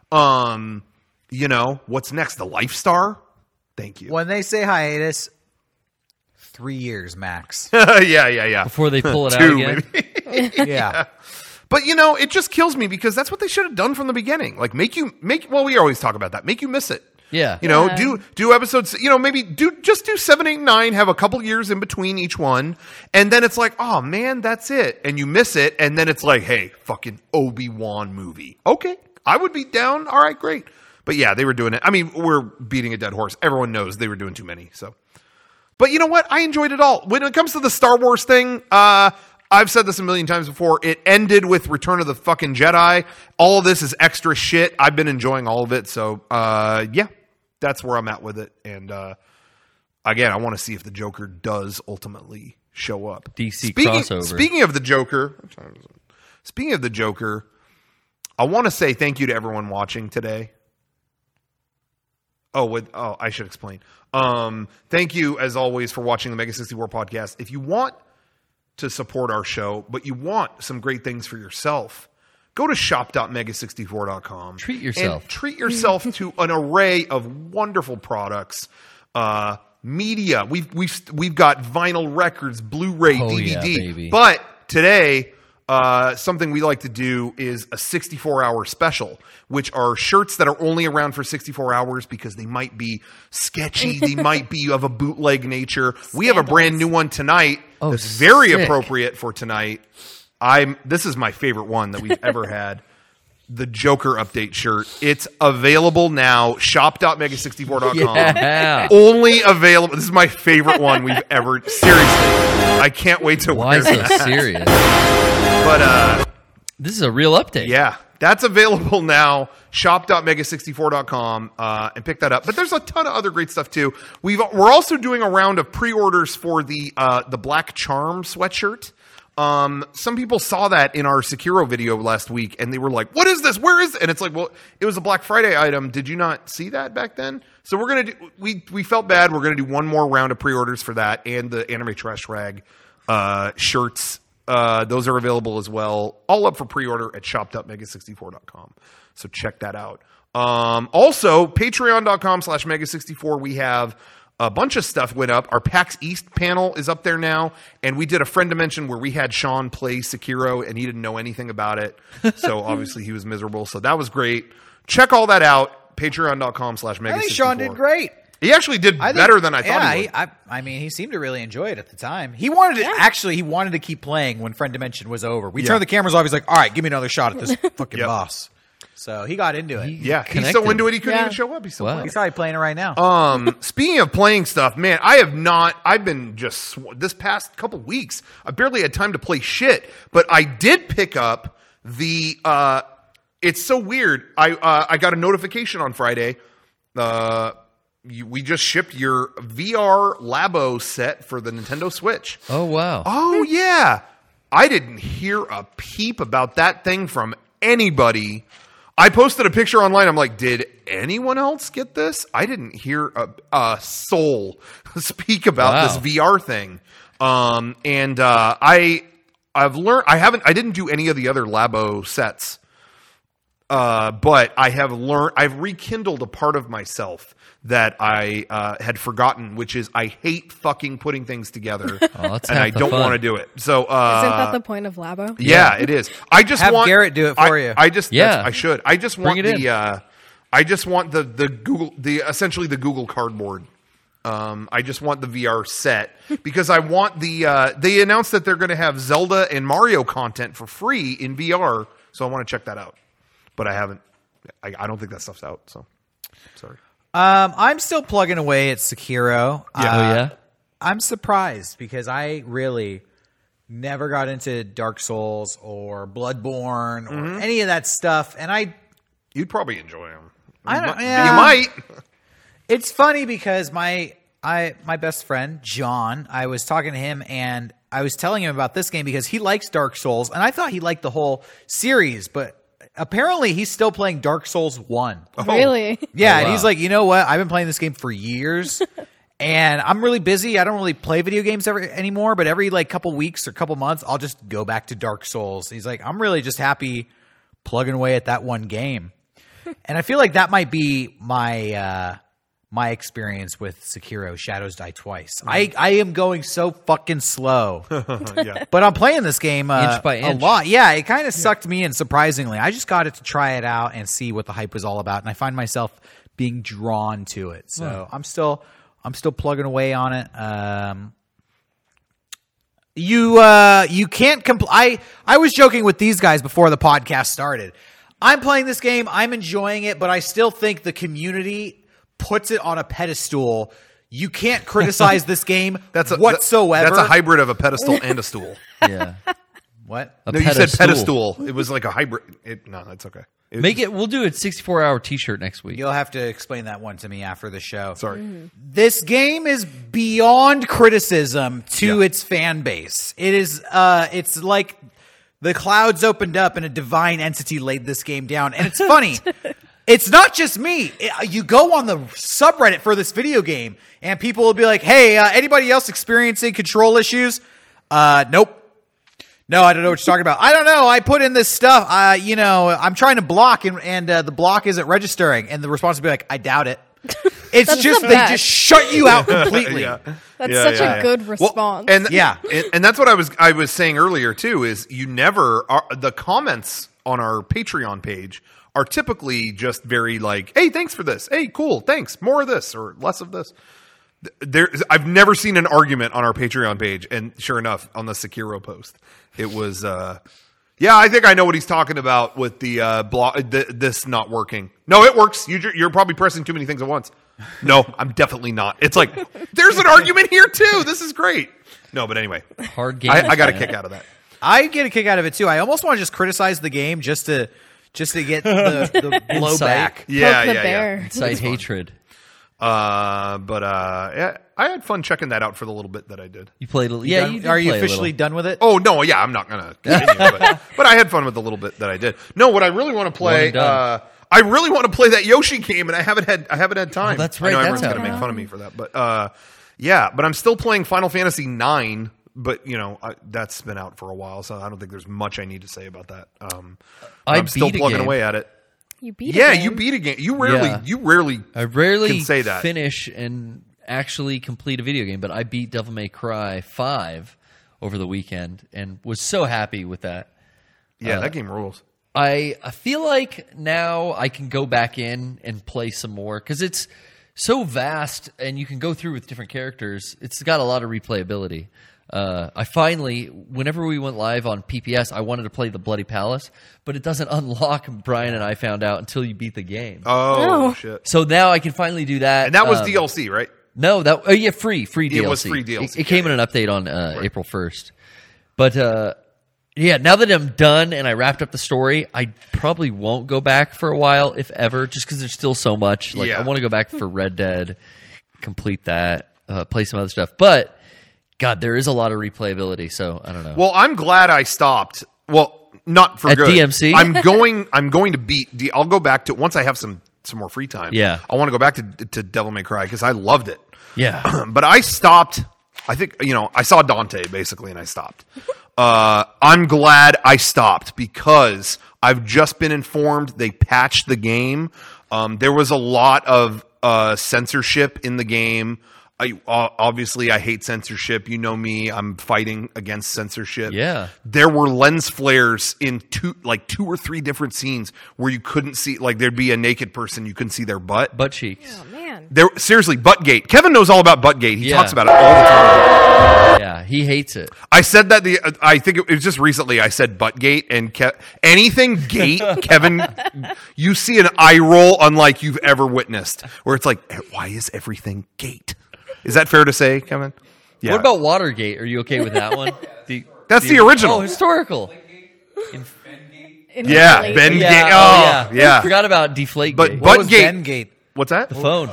What's next? The Life Star? Thank you. When they say hiatus, 3 years max. yeah. Before they pull it out 2, again. maybe. Yeah. But it just kills me because that's what they should have done from the beginning. Like well, we always talk about that. Make you miss it. Yeah. Do episodes, maybe do 7, 8, 9, have a couple years in between each one. And then it's like, oh man, that's it. And you miss it. And then it's like, hey, fucking Obi-Wan movie. Okay. I would be down. All right, great. But yeah, they were doing it. I mean, we're beating a dead horse. Everyone knows they were doing too many. So, but you know what? I enjoyed it all. When it comes to the Star Wars thing, I've said this a million times before. It ended with Return of the fucking Jedi. All of this is extra shit. I've been enjoying all of it. So, yeah, that's where I'm at with it. And again, I want to see if the Joker does ultimately show up. DC crossover. Speaking of the Joker, I want to say thank you to everyone watching today. I should explain. Thank you, as always, for watching the Mega 64 podcast. If you want to support our show, but you want some great things for yourself, go to shop.mega64.com. Treat yourself. And treat yourself to an array of wonderful products. Media. We've got vinyl records, Blu-ray, DVD. Yeah, baby. But today, something we like to do is a 64-hour special, which are shirts that are only around for 64 hours because they might be sketchy. They might be of a bootleg nature. We have a brand new one tonight that's very sick. appropriate for tonight. This is my favorite one that we've ever had. The Joker update shirt. It's available now. Shop.mega64.com. Yeah. Only available. This is my favorite one we've ever. Seriously, I can't wait to Why wear so that. serious? But This is a real update. yeah, that's available now. Shop.mega64.com and pick that up. But there's a ton of other great stuff too. We're also doing a round of pre-orders for the Black Charm sweatshirt. Some people saw that in our Sekiro video last week and they were like, what is this? Where is it? And it's like, well, it was a Black Friday item. Did you not see that back then? So we're going to do, we felt bad. We're going to do one more round of pre-orders for that and the Anime Trash Rag, shirts. Those are available as well. All up for pre-order at shop.mega64.com. So check that out. Also patreon.com/mega64. We have a bunch of stuff went up. Our PAX East panel is up there now, and we did a friend dimension where we had Sean play Sekiro, and he didn't know anything about it. So obviously he was miserable. So that was great. Check all that out. Patreon.com/mega64. I think Sean did great. He actually did better than I thought he would. I mean, he seemed to really enjoy it at the time. He wanted to he wanted to keep playing when Friend Dimension was over. We turned the cameras off. He's like, all right, give me another shot at this fucking boss. So he got into it. Yeah, he's so into it he couldn't even show up. He's so He's probably playing it right now. Speaking of playing stuff, man, I've been just, this past couple weeks, I barely had time to play shit, but I did pick up the, it's so weird. I got a notification on Friday. We just shipped your VR Labo set for the Nintendo Switch. Oh, wow. Oh, yeah. I didn't hear a peep about that thing from anybody. I posted a picture online. I'm like, did anyone else get this? I didn't hear a soul speak about this VR thing. I've learned, I didn't do any of the other Labo sets. But I've rekindled a part of myself that I had forgotten, which is I hate fucking putting things together, and I don't want to do it. So, isn't that the point of Labo? Yeah, it is. I just Have want Garrett do it for you. I should. I just want I just want the Google, essentially the Google Cardboard. I just want the VR set because I want they announced that they're going to have Zelda and Mario content for free in VR, so I want to check that out. But I haven't. I don't think that stuff's out. So sorry. I'm still plugging away at Sekiro. Yeah. I'm surprised because I really never got into Dark Souls or Bloodborne or any of that stuff, and you'd probably enjoy them. You might. It's funny because my best friend John, I was talking to him and I was telling him about this game because he likes Dark Souls, and I thought he liked the whole series, but apparently he's still playing Dark Souls 1. Really? Yeah, wow. And he's like, you know what? I've been playing this game for years, and I'm really busy. I don't really play video games anymore, but every couple weeks or couple months, I'll just go back to Dark Souls. He's like, I'm really just happy plugging away at that one game. And I feel like that might be my experience with Sekiro, Shadows Die Twice. I am going so fucking slow. Yeah. But I'm playing this game Inch by inch. a lot. Yeah, it kind of sucked me in, surprisingly. I just got it to try it out and see what the hype was all about, and I find myself being drawn to it. So I'm still plugging away on it. You can't I was joking with these guys before the podcast started. I'm playing this game, I'm enjoying it, but I still think the community puts it on a pedestal. You can't criticize this game whatsoever. That's a hybrid of a pedestal and a stool. Yeah. What? No, you said pedestal. It was like a hybrid. No, that's okay. We'll do a 64-hour t-shirt next week. You'll have to explain that one to me after the show. Sorry. This game is beyond criticism to its fan base. It is it's like the clouds opened up and a divine entity laid this game down. And it's funny. It's not just me. You go on the subreddit for this video game and people will be like, hey, anybody else experiencing control issues? Nope. No, I don't know what you're talking about. I don't know. I put in this stuff. I'm trying to block and the block isn't registering. And the response will be like, I doubt it. It's just, they just shut you out completely. That's such a good response. Well, and that's what I was saying earlier too, is the comments on our Patreon page are typically just very like, hey, thanks for this. Hey, cool. Thanks. More of this or less of this. I've never seen an argument on our Patreon page, and sure enough, on the Sekiro post, it was. Yeah, I think I know what he's talking about with the this not working. No, it works. You're probably pressing too many things at once. No, I'm definitely not. It's like there's an argument here too. This is great. No, but anyway, hard game. I got a kick out of that. I get a kick out of it too. I almost want to just criticize the game just to get the blowback. Yeah. Incite hatred. Yeah, I had fun checking that out for the little bit that I did. You played a little. Yeah, you did Are you play a officially little. done with it? Oh no, yeah, I'm not gonna continue, but I had fun with the little bit that I did. No, what I really want to play, I really want to play that Yoshi game, and I haven't had time. Oh, that's right. I know That's everyone's gonna make fun of me for that, but yeah, but I'm still playing Final Fantasy IX. But that's been out for a while, so I don't think there's much I need to say about that. I'm still plugging away at it. You beat you beat a game. You rarely I rarely can say that. Finish and actually complete a video game, but I beat Devil May Cry 5 over the weekend and was so happy with that. Yeah, that game rules. I feel like now I can go back in and play some more because it's so vast and you can go through with different characters. It's got a lot of replayability. I finally, whenever we went live on PPS, I wanted to play the Bloody Palace, but it doesn't unlock, Brian and I found out, until you beat the game. Oh, shit. So now I can finally do that. And that was DLC, right? No, free DLC. It was free DLC. It came in an update on April 1st. But yeah, now that I'm done and I wrapped up the story, I probably won't go back for a while, if ever, just because there's still so much. I want to go back for Red Dead, complete that, play some other stuff. But God, there is a lot of replayability, so I don't know. Well, I'm glad I stopped. Well, not for at good. DMC. I'm going to beat. I'll go back to once I have some more free time. Yeah, I want to go back to Devil May Cry because I loved it. Yeah, but I stopped. I think I saw Dante basically, and I stopped. I'm glad I stopped because I've just been informed they patched the game. There was a lot of censorship in the game. Obviously, I hate censorship. You know me. I'm fighting against censorship. Yeah. There were lens flares in two or three different scenes where you couldn't see, there'd be a naked person. You couldn't see their butt. Butt cheeks. Oh, man. Seriously, Buttgate. Kevin knows all about Buttgate. He talks about it all the time. Yeah, he hates it. I said that I think it was just recently I said Buttgate and anything gate, Kevin, you see an eye roll unlike you've ever witnessed where it's like, why is everything gate? Is that fair to say, Kevin? Yeah. What about Watergate? Are you okay with that one? That's the original. Oh, historical. Yeah, Bengate. Yeah. Yeah. I forgot about Deflategate. But What was Buttgate. Bengate? What's that? The phone.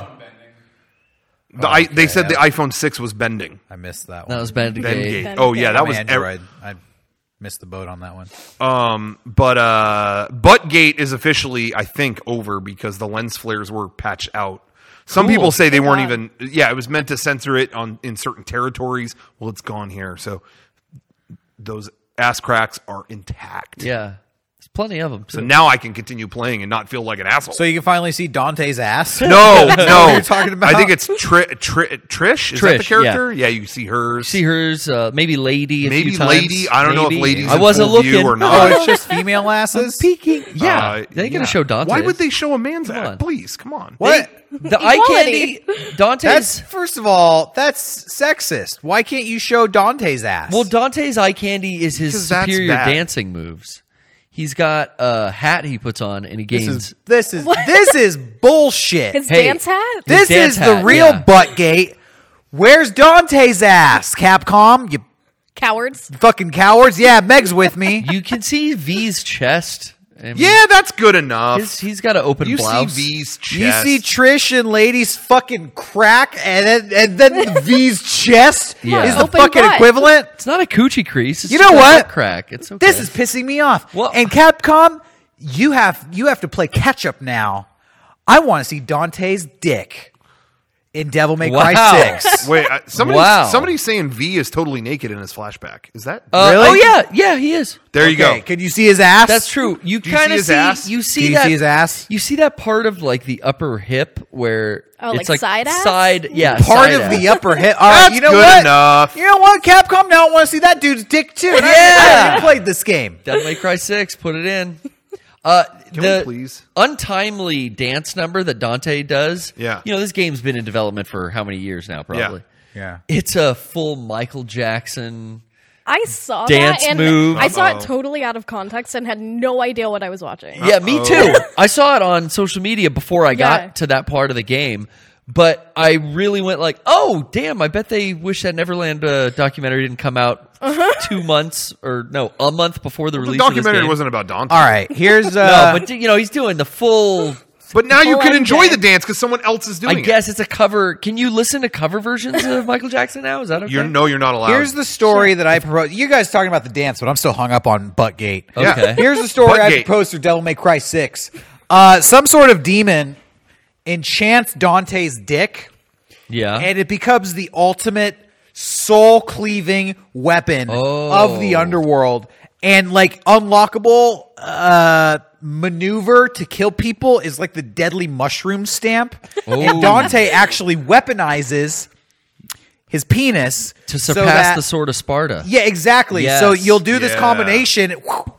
They said the iPhone 6 was bending. I missed that one. That was Bengate. Bengate. Oh yeah, that was Android. I missed the boat on that one. But Buttgate is officially, I think, over because the lens flares were patched out. Some people say they weren't even. Yeah, it was meant to censor it in certain territories. Well, it's gone here, so those ass cracks are intact. Yeah, there's plenty of them. So now I can continue playing and not feel like an asshole. So you can finally see Dante's ass? No. You're talking about? I think it's Trish. Is that the character? Yeah, you see hers. See hers. Maybe Lady. Maybe few times. Lady. I don't know if Lady's. I wasn't in full view looking or Oh, not. it's just female asses? Peeking. Yeah, they ain't gonna show Dante. Why would they show a man's Come ass? on. Please, come on. What? The eye candy. Dante's. First of all, that's sexist. Why can't you show Dante's ass? Well, Dante's eye candy is his 'Cause that's superior bad. dancing moves. He's got a hat he puts on, and he gains. this is bullshit. His Hey. dance hat? This dance is the hat, real yeah. Buttgate. Where's Dante's ass, Capcom? You Cowards. fucking cowards. Yeah, Meg's with me. You can see V's chest. I mean, Yeah, that's good enough. he's got an open You blouse. see V's chest. You see Trish and Lady's fucking crack, and then V's chest Yeah. is the Open fucking butt. equivalent. It's not a coochie crease. It's You just know a what? butt crack. It's okay. This is pissing me off. Well- And Capcom, you have to play catch up now. I want to see Dante's dick in Devil May Cry Wow. 6. Wait, Wow. somebody's saying V is totally naked in his flashback. Is that Really? Oh yeah, he is. there? You Okay, go. can you see his ass? That's true. You Do you kind see of his see. ass? You see Can you that. see his ass? You see that part of the upper hip where Oh, it's like side ass? Side, yeah, Part side of ass. the upper hip. All right, That's you know good what? enough. You know what? Capcom now want to see that dude's dick too. And I Yeah. haven't played this game. Devil May Cry 6. Put it in. Can The we please? untimely dance number that Dante does. Yeah. This game's been in development for how many years now? Probably. Yeah. It's a full Michael Jackson. I saw Dance that and move. I saw it totally out of context and had no idea what I was watching. Yeah, me too. I saw it on social media before I got Yeah. to that part of the game. But I really went like, oh, damn, I bet they wish that Neverland documentary didn't come out 2 months or a month before the The release of this documentary game. wasn't about Dante. All right, here's No, but he's doing the full. But now you can Full-on enjoy the dance. dance because someone else is doing I guess it's a cover. Can you listen to cover versions of Michael Jackson now? Is that okay? it. You're not allowed. here's the story that I propose. You guys talking about the dance, but I'm still hung up on Buttgate. Yeah. Okay. Here's the story I Buttgate. proposed for Devil May Cry 6. Some sort of demon enchants Dante's dick, Yeah. and it becomes the ultimate soul-cleaving weapon of the underworld. And, like, unlockable maneuver to kill people is like the deadly mushroom stamp. And Dante actually weaponizes his penis to so surpass that- the Sword of Sparta. Yeah, exactly. Yes. So you'll do this Yeah. combination,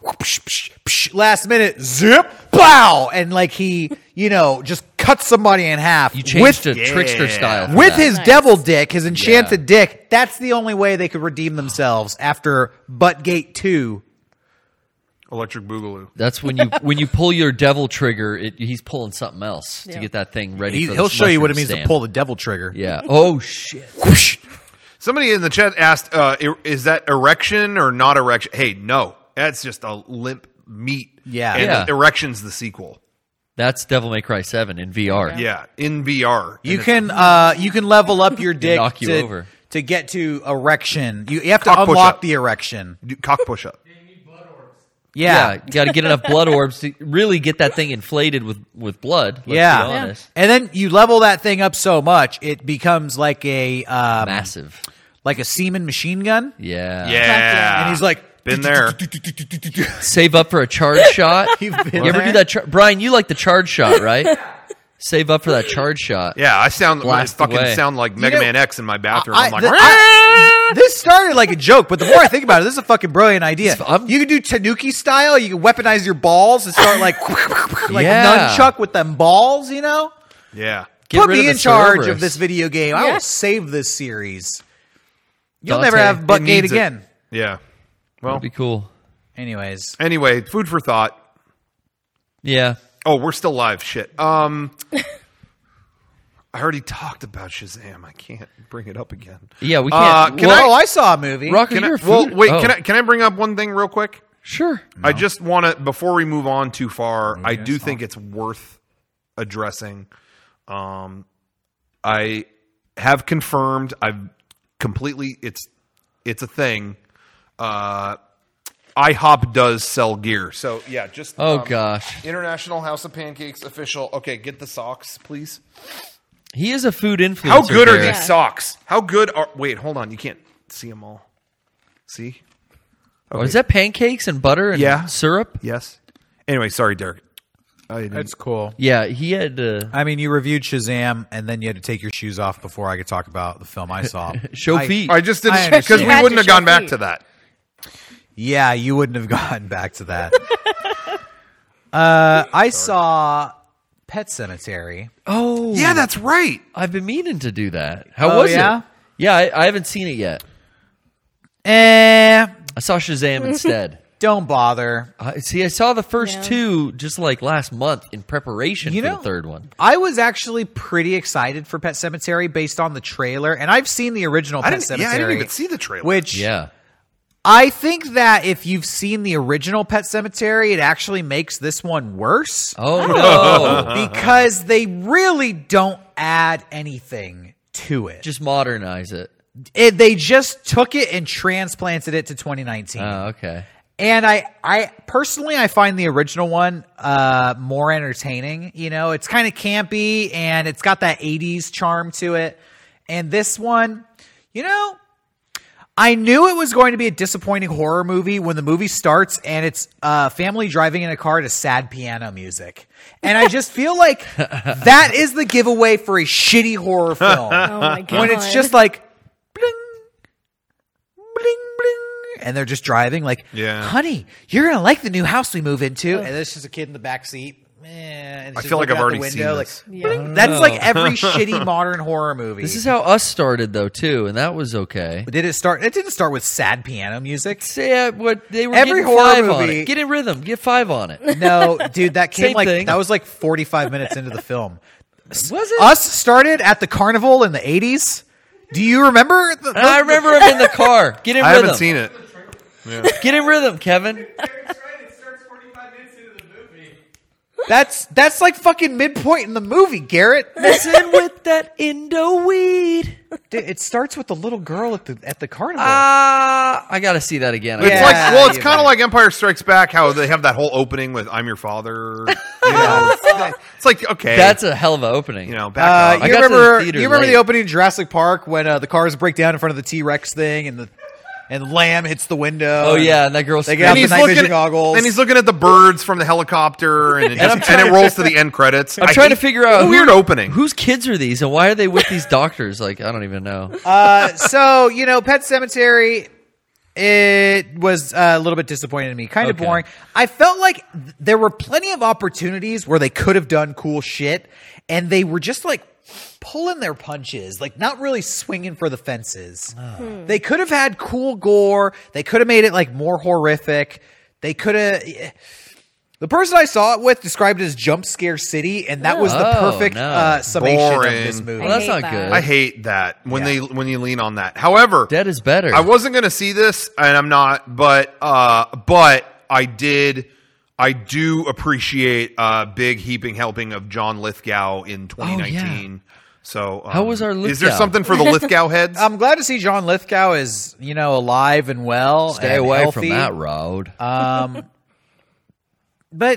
last minute, zip, pow, and like he, just cuts somebody in half. You changed to trickster style. for with that. his Nice. devil dick, his enchanted dick. That's the only way they could redeem themselves after Buttgate 2. Electric Boogaloo. That's when you pull your devil trigger. He's pulling something else to Yeah. get that thing ready. for He'll this show you what it mushroom means to stand. pull the devil trigger. Yeah. Oh shit. Somebody in the chat asked, "Is that erection or not erection?" Hey, no, that's just a limp meat. Yeah. and Yeah. Erection's the sequel. That's Devil May Cry 7 in VR. Yeah, in VR. You can level up your dick knock you over. to get to erection. You have to Cock push unlock up. the erection. Do cock push up. Yeah, you got to get enough blood orbs to really get that thing inflated with blood. Let's Yeah. be Yeah. honest. And then you level that thing up so much it becomes like a Massive. like a semen machine gun. Yeah. Yeah, And he's like, been there. Save up for a charge shot. You've been You ever there? do that? Brian, you like the charge shot, right? Save up for that charge shot. Yeah, I Blast fucking away. sound like Mega know, Man X in my bathroom. I- I'm like, the- this started like a joke, but the more I think about it, this is a fucking brilliant idea. I'm- You can do Tanuki style. You can weaponize your balls and start like Yeah. nunchuck with them balls. yeah. Get Put rid me of in the charge Cerberus. of this video game. I Yeah. will save this series. You'll Dante, never have It Buttgate needs it. again. Yeah. Well, That'd be cool. Anyways, anyway, food for thought. Yeah. Oh, we're still live. Shit. I already talked about Shazam. I can't bring it up again. Yeah, we can't. Can I saw a movie. Rocker, Can I, you're well, food. wait. Oh, Can I bring up one thing real quick? Sure. I just want to, before we move on too far, I do think it's worth addressing. I have confirmed. I've completely. It's a thing. IHOP does sell gear, so yeah. Just Oh gosh, International House of Pancakes official. Okay, get the socks, please. he is a food influencer. How good are Derek. these socks? How good are? Wait, hold on. You can't see them all. See? Oh, is that pancakes and butter and Yeah. syrup? Yes. Anyway, sorry, Derek. I didn't- That's cool. Yeah, he had. I mean, you reviewed Shazam, and then you had to take your shoes off before I could talk about the film I saw. Show feet. I just didn't I because we understand. wouldn't have You had to gone show back feet. to that. Yeah, you wouldn't have gotten back to that. I saw Pet Cemetery. Oh, Yeah, that's right. I've been meaning to do that. How Oh, was yeah? it? Yeah, I haven't seen it yet. I I saw Shazam instead. don't bother. I saw the first Yeah. two just like last month in preparation You for know- the third one. I was actually pretty excited for Pet Cemetery based on the trailer, and I've seen the original Pet Cemetery. I didn't even see the trailer. Which Yeah. I think that if you've seen the original Pet Cemetery, it actually makes this one worse Oh no. because they really don't add anything to it. Just modernize it. They just took it and transplanted it to 2019. Oh, okay. And I personally, I find the original one more entertaining. It's kind of campy and it's got that 80s charm to it. And this one, I knew it was going to be a disappointing horror movie when the movie starts and it's a family driving in a car to sad piano music. And I just feel like that is the giveaway for a shitty horror film. Oh my god! When it's just like bling, bling, bling, and they're just driving. Like, Yeah. honey, you're gonna like the new house we move into, and there's just a kid in the back seat. And I just feel like looking I've out the already seen window, this. like, that's like every shitty modern horror movie. This is how Us started though too, and that was okay. Did it start? It didn't start with sad piano music. Yeah, what they were Every getting horror 5 on movie- it. Get in rhythm. Get 5 on it. No, dude, that came Same like thing. that was like 45 minutes into the film. Was it? Us started at the carnival in the 80s. Do you remember? I remember him in the car. Get in I rhythm. haven't seen it. Get in rhythm, Kevin. That's like fucking midpoint in the movie, Garrett. Listen with that Indo weed. Dude, it starts with the little girl at the carnival. I gotta see that again. It's Yeah, like, well, it's you kind bet. of like Empire Strikes Back, how they have that whole opening with "I'm your father." You know, it's like, okay, That's a hell of an opening. you know, back up. I You got to the remember? theater You remember late. the opening of Jurassic Park when the cars break down in front of the T-Rex thing and Lamb hits the window. Oh yeah, and that girl's They get out And the he's night looking vision at, goggles. and he's looking at the birds from the helicopter, and it rolls to the end credits. I'm trying to figure out a weird opening. Whose kids are these, and why are they with these doctors? Like, I don't even know. So Pet Cemetery. It was a little bit disappointing to me. Kind of Okay. boring. I felt like there were plenty of opportunities where they could have done cool shit, and they were just like pulling their punches, like not really swinging for the fences. They could have had cool gore. They could have made it like more horrific. They could have. The person I saw it with described it as jump scare city, and that was the Oh, perfect no. summation Boring. of this movie. Well, that's hate not that. good. I hate that when Yeah. when you lean on that. However, Dead is better. I wasn't going to see this, and I'm not, but I did. I do appreciate a big heaping helping of John Lithgow in 2019. So, How was our Is there Lithgow? something for the Lithgow heads? I'm glad to see John Lithgow is alive and well. Stay and away healthy. from that road. But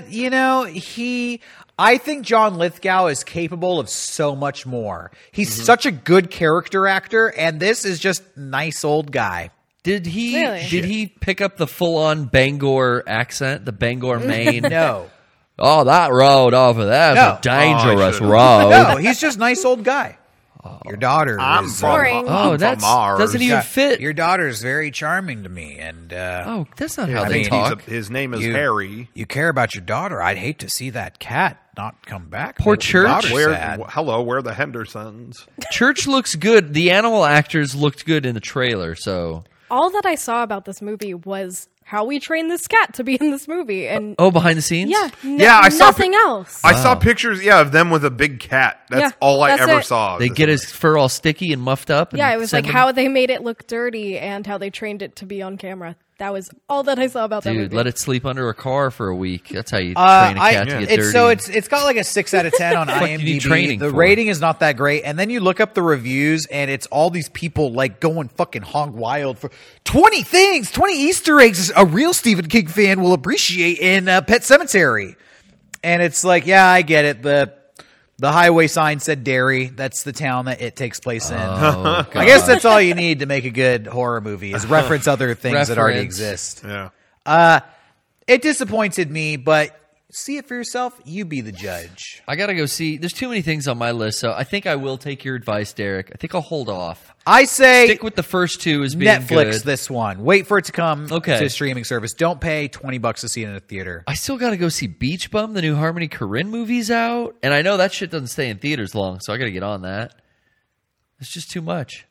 I think John Lithgow is capable of so much more. He's such a good character actor, and this is just nice old guy. Did he? Really? Did he pick up the full-on Bangor accent? The Bangor Maine? No, Oh, that road over there is No. a dangerous should've. road. no, he's just nice old guy. Your daughter I'm is from, Boring. Oh, I'm that's from Mars. doesn't even fit. your daughter's very charming to me, and Oh, that's not how I they mean, He's talk. his name is you- Harry. you care about your daughter. I'd hate to see that cat not come back. Poor Makes your Church. daughter Where? sad. Hello, where are the Hendersons? Church looks good. The animal actors looked good in the trailer. So, All that I saw about this movie was how we trained this cat to be in this movie, and behind the scenes. yeah, Yeah, I saw nothing else. I saw pictures, of them with a big cat. That's Yeah, all I that's ever it. saw. of They this get movie. his fur all sticky and muffed up. And Yeah, it was like send him- how they made it look dirty and how they trained it to be on camera. That was all that I saw about that Dude, movie. let it sleep under a car for a week. That's how you train a cat to get dirty. So it's got like a 6 out of 10 on Fuck you need IMDb. training The for? rating is not that great, and then you look up the reviews, and it's all these people like going fucking hog wild for 20 things, 20 Easter eggs a real Stephen King fan will appreciate in Pet Cemetery. And it's like, yeah, I get it. The highway sign said Derry. That's the town that it takes place in. Oh, I guess that's all you need to make a good horror movie is reference other things that already Reference. exist. Yeah. It disappointed me, but see it for yourself. You be the judge. I gotta go see. There's too many things on my list, so I think I will take your advice, Derek. I think I'll hold off. I say Stick with the first two as being Netflix good. this one. Wait for it to come Okay. to a streaming service. Don't pay $20 to see it in a theater. I still gotta go see Beach Bum. The new Harmony Korine movie's out, and I know that shit doesn't stay in theaters long, so I gotta get on that. It's just too much.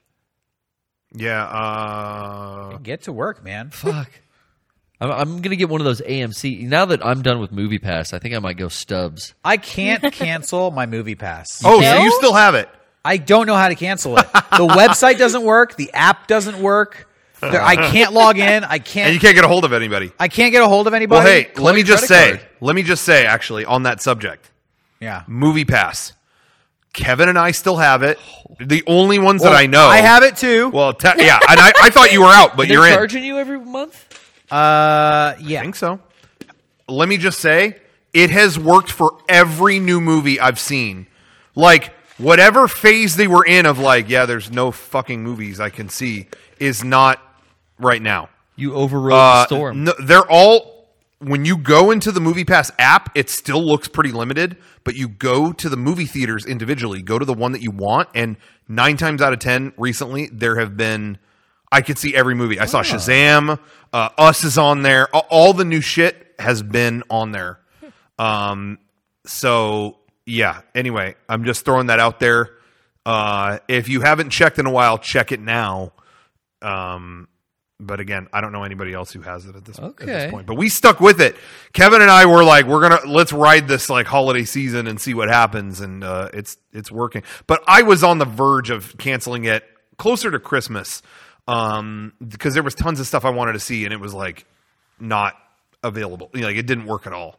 Yeah. Get to work, man. Fuck. I'm gonna get one of those AMC. Now that I'm done with Movie Pass, I think I might go Stubbs. I can't cancel my movie pass. Oh, so No? you still have it? I don't know how to cancel it. The website doesn't work. The app doesn't work. I can't log in. I And you can't. can't get a hold of anybody. I can't get a hold of anybody. Well, hey, Call let me your just credit say, card. actually, on that subject, Yeah. Movie Pass. Kevin and I still have it. The only ones that Well, I know. I have it too. Well, yeah, and I thought you were out, but They're you're in. charging you every month. I Yeah. think so. Let me just say, it has worked for every new movie I've seen. Like, whatever phase they were in of like, yeah, there's no fucking movies I can see, is not right now. You overrode the storm. No, they're all, when you go into the Movie Pass app, it still looks pretty limited, but you go to the movie theaters individually, go to the one that you want, and 9 times out of 10 recently, there have been, I could see every movie. I saw Shazam. Us is on there. All the new shit has been on there. So yeah. Anyway, I'm just throwing that out there. If you haven't checked in a while, check it now. But again, I don't know anybody else who has it at this point. But we stuck with it. Kevin and I were like, let's ride this like holiday season and see what happens, and it's working. But I was on the verge of canceling it closer to Christmas because there was tons of stuff I wanted to see, and it was like not available. Like it didn't work at all.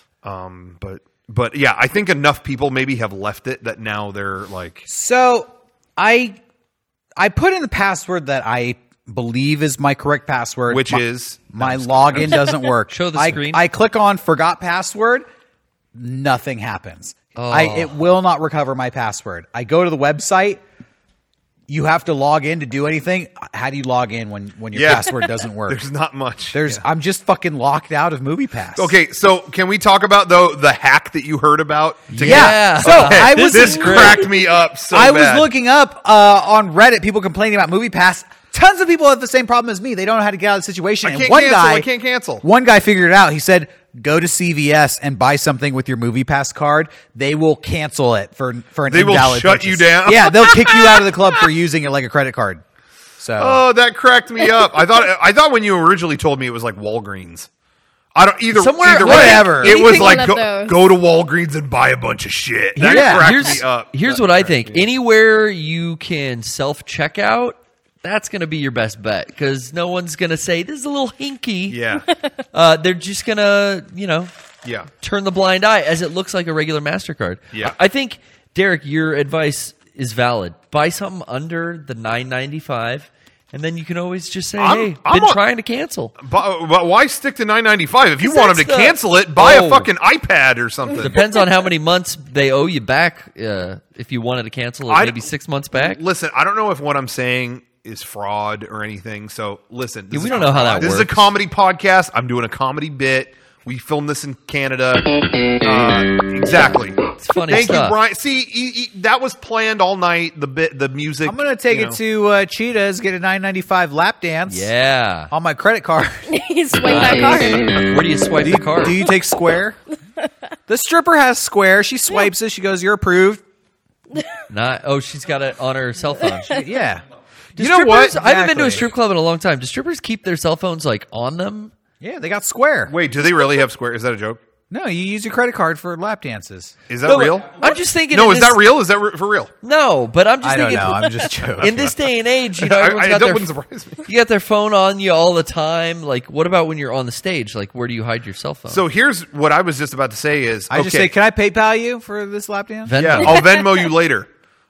But yeah, I think enough people maybe have left it that now they're like. So I put in the password that I believe is my correct password, which is my login doesn't work. Show the screen. I click on forgot password, nothing happens. It will not recover my password. I go to the website. You have to log in to do anything. How do you log in when your password doesn't work? There's not much. I'm just fucking locked out of MoviePass. Okay, so can we talk about though the hack that you heard about? Yeah. So this cracked me up so I bad. was looking up on Reddit people complaining about MoviePass. Tons of people have the same problem as me. They don't know how to get out of the situation. I can't cancel. One guy figured it out. He said, "Go to CVS and buy something with your MoviePass card. They will cancel it for an invalid They will shut purchase." you down. Yeah, they'll kick you out of the club for using it like a credit card. So, Oh, that cracked me up. I thought when you originally told me it was like Walgreens. I don't either. Somewhere- either way, whatever. It was Anything like one of go to Walgreens and buy a bunch of shit. That cracked me up. Here's what I think. Anywhere you can self-checkout, that's going to be your best bet because no one's going to say, this is a little hinky. Yeah, They're just going to, yeah. turn the blind eye as it looks like a regular MasterCard. Yeah. I think, Derek, your advice is valid. Buy something under the $9.95, and then you can always just say, I'm trying to cancel. But why stick to $9.95 if you 'Cause want them that's to the- cancel it? Buy a Oh. fucking iPad or something. Depends on how many months they owe you back if you wanted to cancel it, maybe 6 months back. Listen, I don't know if what I'm saying is fraud or anything. So listen, Yeah, we don't know how that This is a works. comedy podcast. I'm doing a comedy bit. We filmed this in Canada. Exactly. It's funny Thank stuff. you, Brian. See, that was planned all night. The music. I'm gonna take it to Cheetah's, get a $9.95 lap dance. Yeah. On my credit card. He's swinging that card. Where do you swipe the card? Do you take Square? The stripper has Square. She swipes it. She goes, "You're approved." She's got it on her cell phone. Yeah. You know what? I haven't been to a Exactly. strip club in a long time. Do strippers keep their cell phones like on them? Yeah, they got Square. Wait, do they really have Square? Is that a joke? No, you use your credit card for lap dances. Is that No, real? I'm just thinking. No, in is this- that real? Is that for real? No, but I'm just I don't thinking. know. I'm just joking. In this day and age, everyone's got that wouldn't their, surprise me. you got their phone on you all the time. Like, what about when you're on the stage? Like, where do you hide your cell phone? So here's what I was just about to say is I just say, "Can I PayPal you for this lap dance?" Venmo. Yeah, I'll Venmo you later.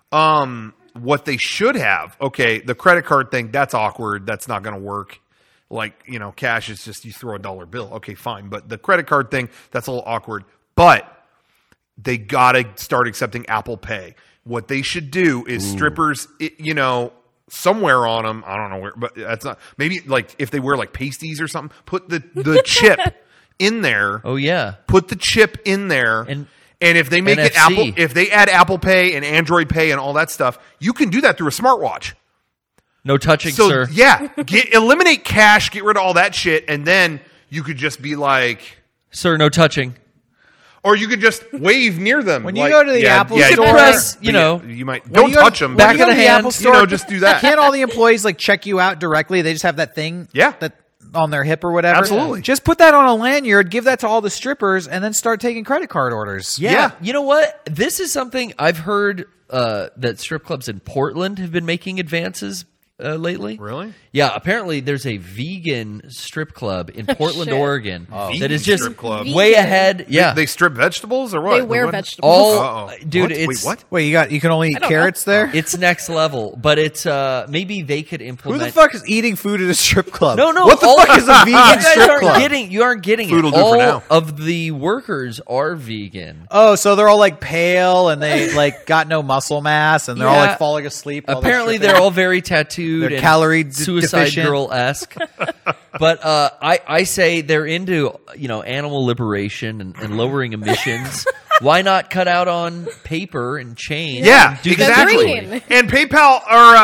What they should have, the credit card thing, that's awkward. That's not going to work. Like, cash is just you throw a dollar bill. Okay, fine. But the credit card thing, that's a little awkward. But they got to start accepting Apple Pay. What they should do is strippers, somewhere on them, I don't know where, but that's not, maybe like if they wear like pasties or something, put the chip in there. Oh yeah. Put the chip in there. And if they make it NFC. if they add Apple Pay and Android Pay and all that stuff, you can do that through a smartwatch. No touching, So sir. yeah, eliminate cash, get rid of all that shit, and then you could just be like, Sir, no touching. or you could just wave near them. When you go to the Apple yeah, Store- Press, you might When don't you go to- touch them. when Back you go of to the the hand, Apple Store, just do that. Can't all the employees like check you out directly? They just have that thing, Yeah. that on their hip or whatever. Absolutely. Just put that on a lanyard, give that to all the strippers, and then start taking credit card orders. Yeah. You know what? This is something I've heard that strip clubs in Portland have been making advances lately. Really? Yeah. Apparently, there's a vegan strip club in Portland, Shit. Oregon that Vegan is just strip club. way Vegan. ahead. Yeah. They strip vegetables or what? They wear What? vegetables. All Uh-oh. dude, What? it's Wait, what? Wait, you can only eat don't carrots there? It's next level, but it's maybe they could Who implement. the fuck is eating food at a strip club? No. What the fuck is a You vegan guys strip aren't club? getting. You aren't getting Food it. will do for All now. of the workers are vegan. Oh, so they're all like pale and they like got no muscle mass and they're all Yeah. like falling asleep. while Apparently, stripping. they're all very tattooed They're and calorie Suicide deficient. Girl-esque. But I say they're into animal liberation and lowering emissions. Why not cut out on paper and change? Yeah, and do exactly. green. And PayPal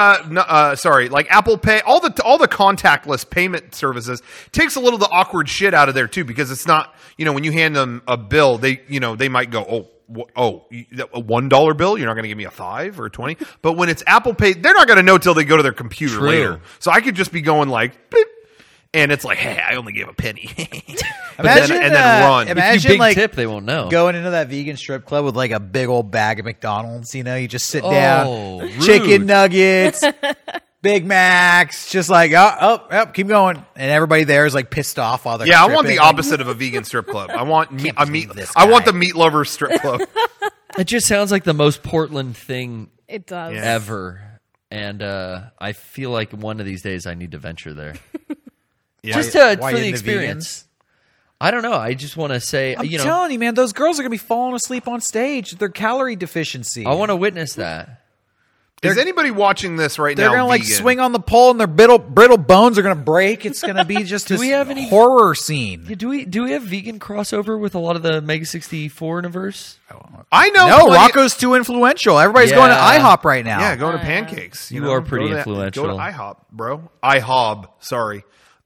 or like Apple Pay, all the contactless payment services takes a little of the awkward shit out of there too, because it's not, when you hand them a bill, they might go, a $1 bill, you're not going to give me a $5 or a 20. But when it's Apple Pay, they're not going to know till they go to their computer True. later. So I could just be going like, beep, and it's like, hey, I only gave a penny. Imagine, and then run. If you Imagine big like tip, they won't know. going into that vegan strip club with like a big old bag of McDonald's. You just sit Oh, down, rude. chicken nuggets, Big Macs, just like keep going, and everybody there is like pissed off while they're Yeah, I want the stripping. opposite of a vegan strip club. I want Can't a believe meat. this I want guy. the meat lover strip club. It just sounds like the most Portland thing It does. Yeah. ever. And I feel like one of these days I need to venture there. Yeah. Just Why for you the into experience. I don't know. I just want to say, I'm telling you, man, those girls are gonna be falling asleep on stage. Their calorie deficiency. I want to witness that. Is anybody watching this right They're now? gonna like vegan? swing on the pole, and their brittle bones are gonna break. It's gonna be just this we have any- horror scene. Yeah, do we have vegan crossover with a lot of the Mega 64 universe? I know. No, plenty- Rocco's too influential. Everybody's going to Yeah. IHOP right now. Yeah, going to pancakes. You know? are pretty Go to influential. Go to IHOP, bro. IHOB. Sorry.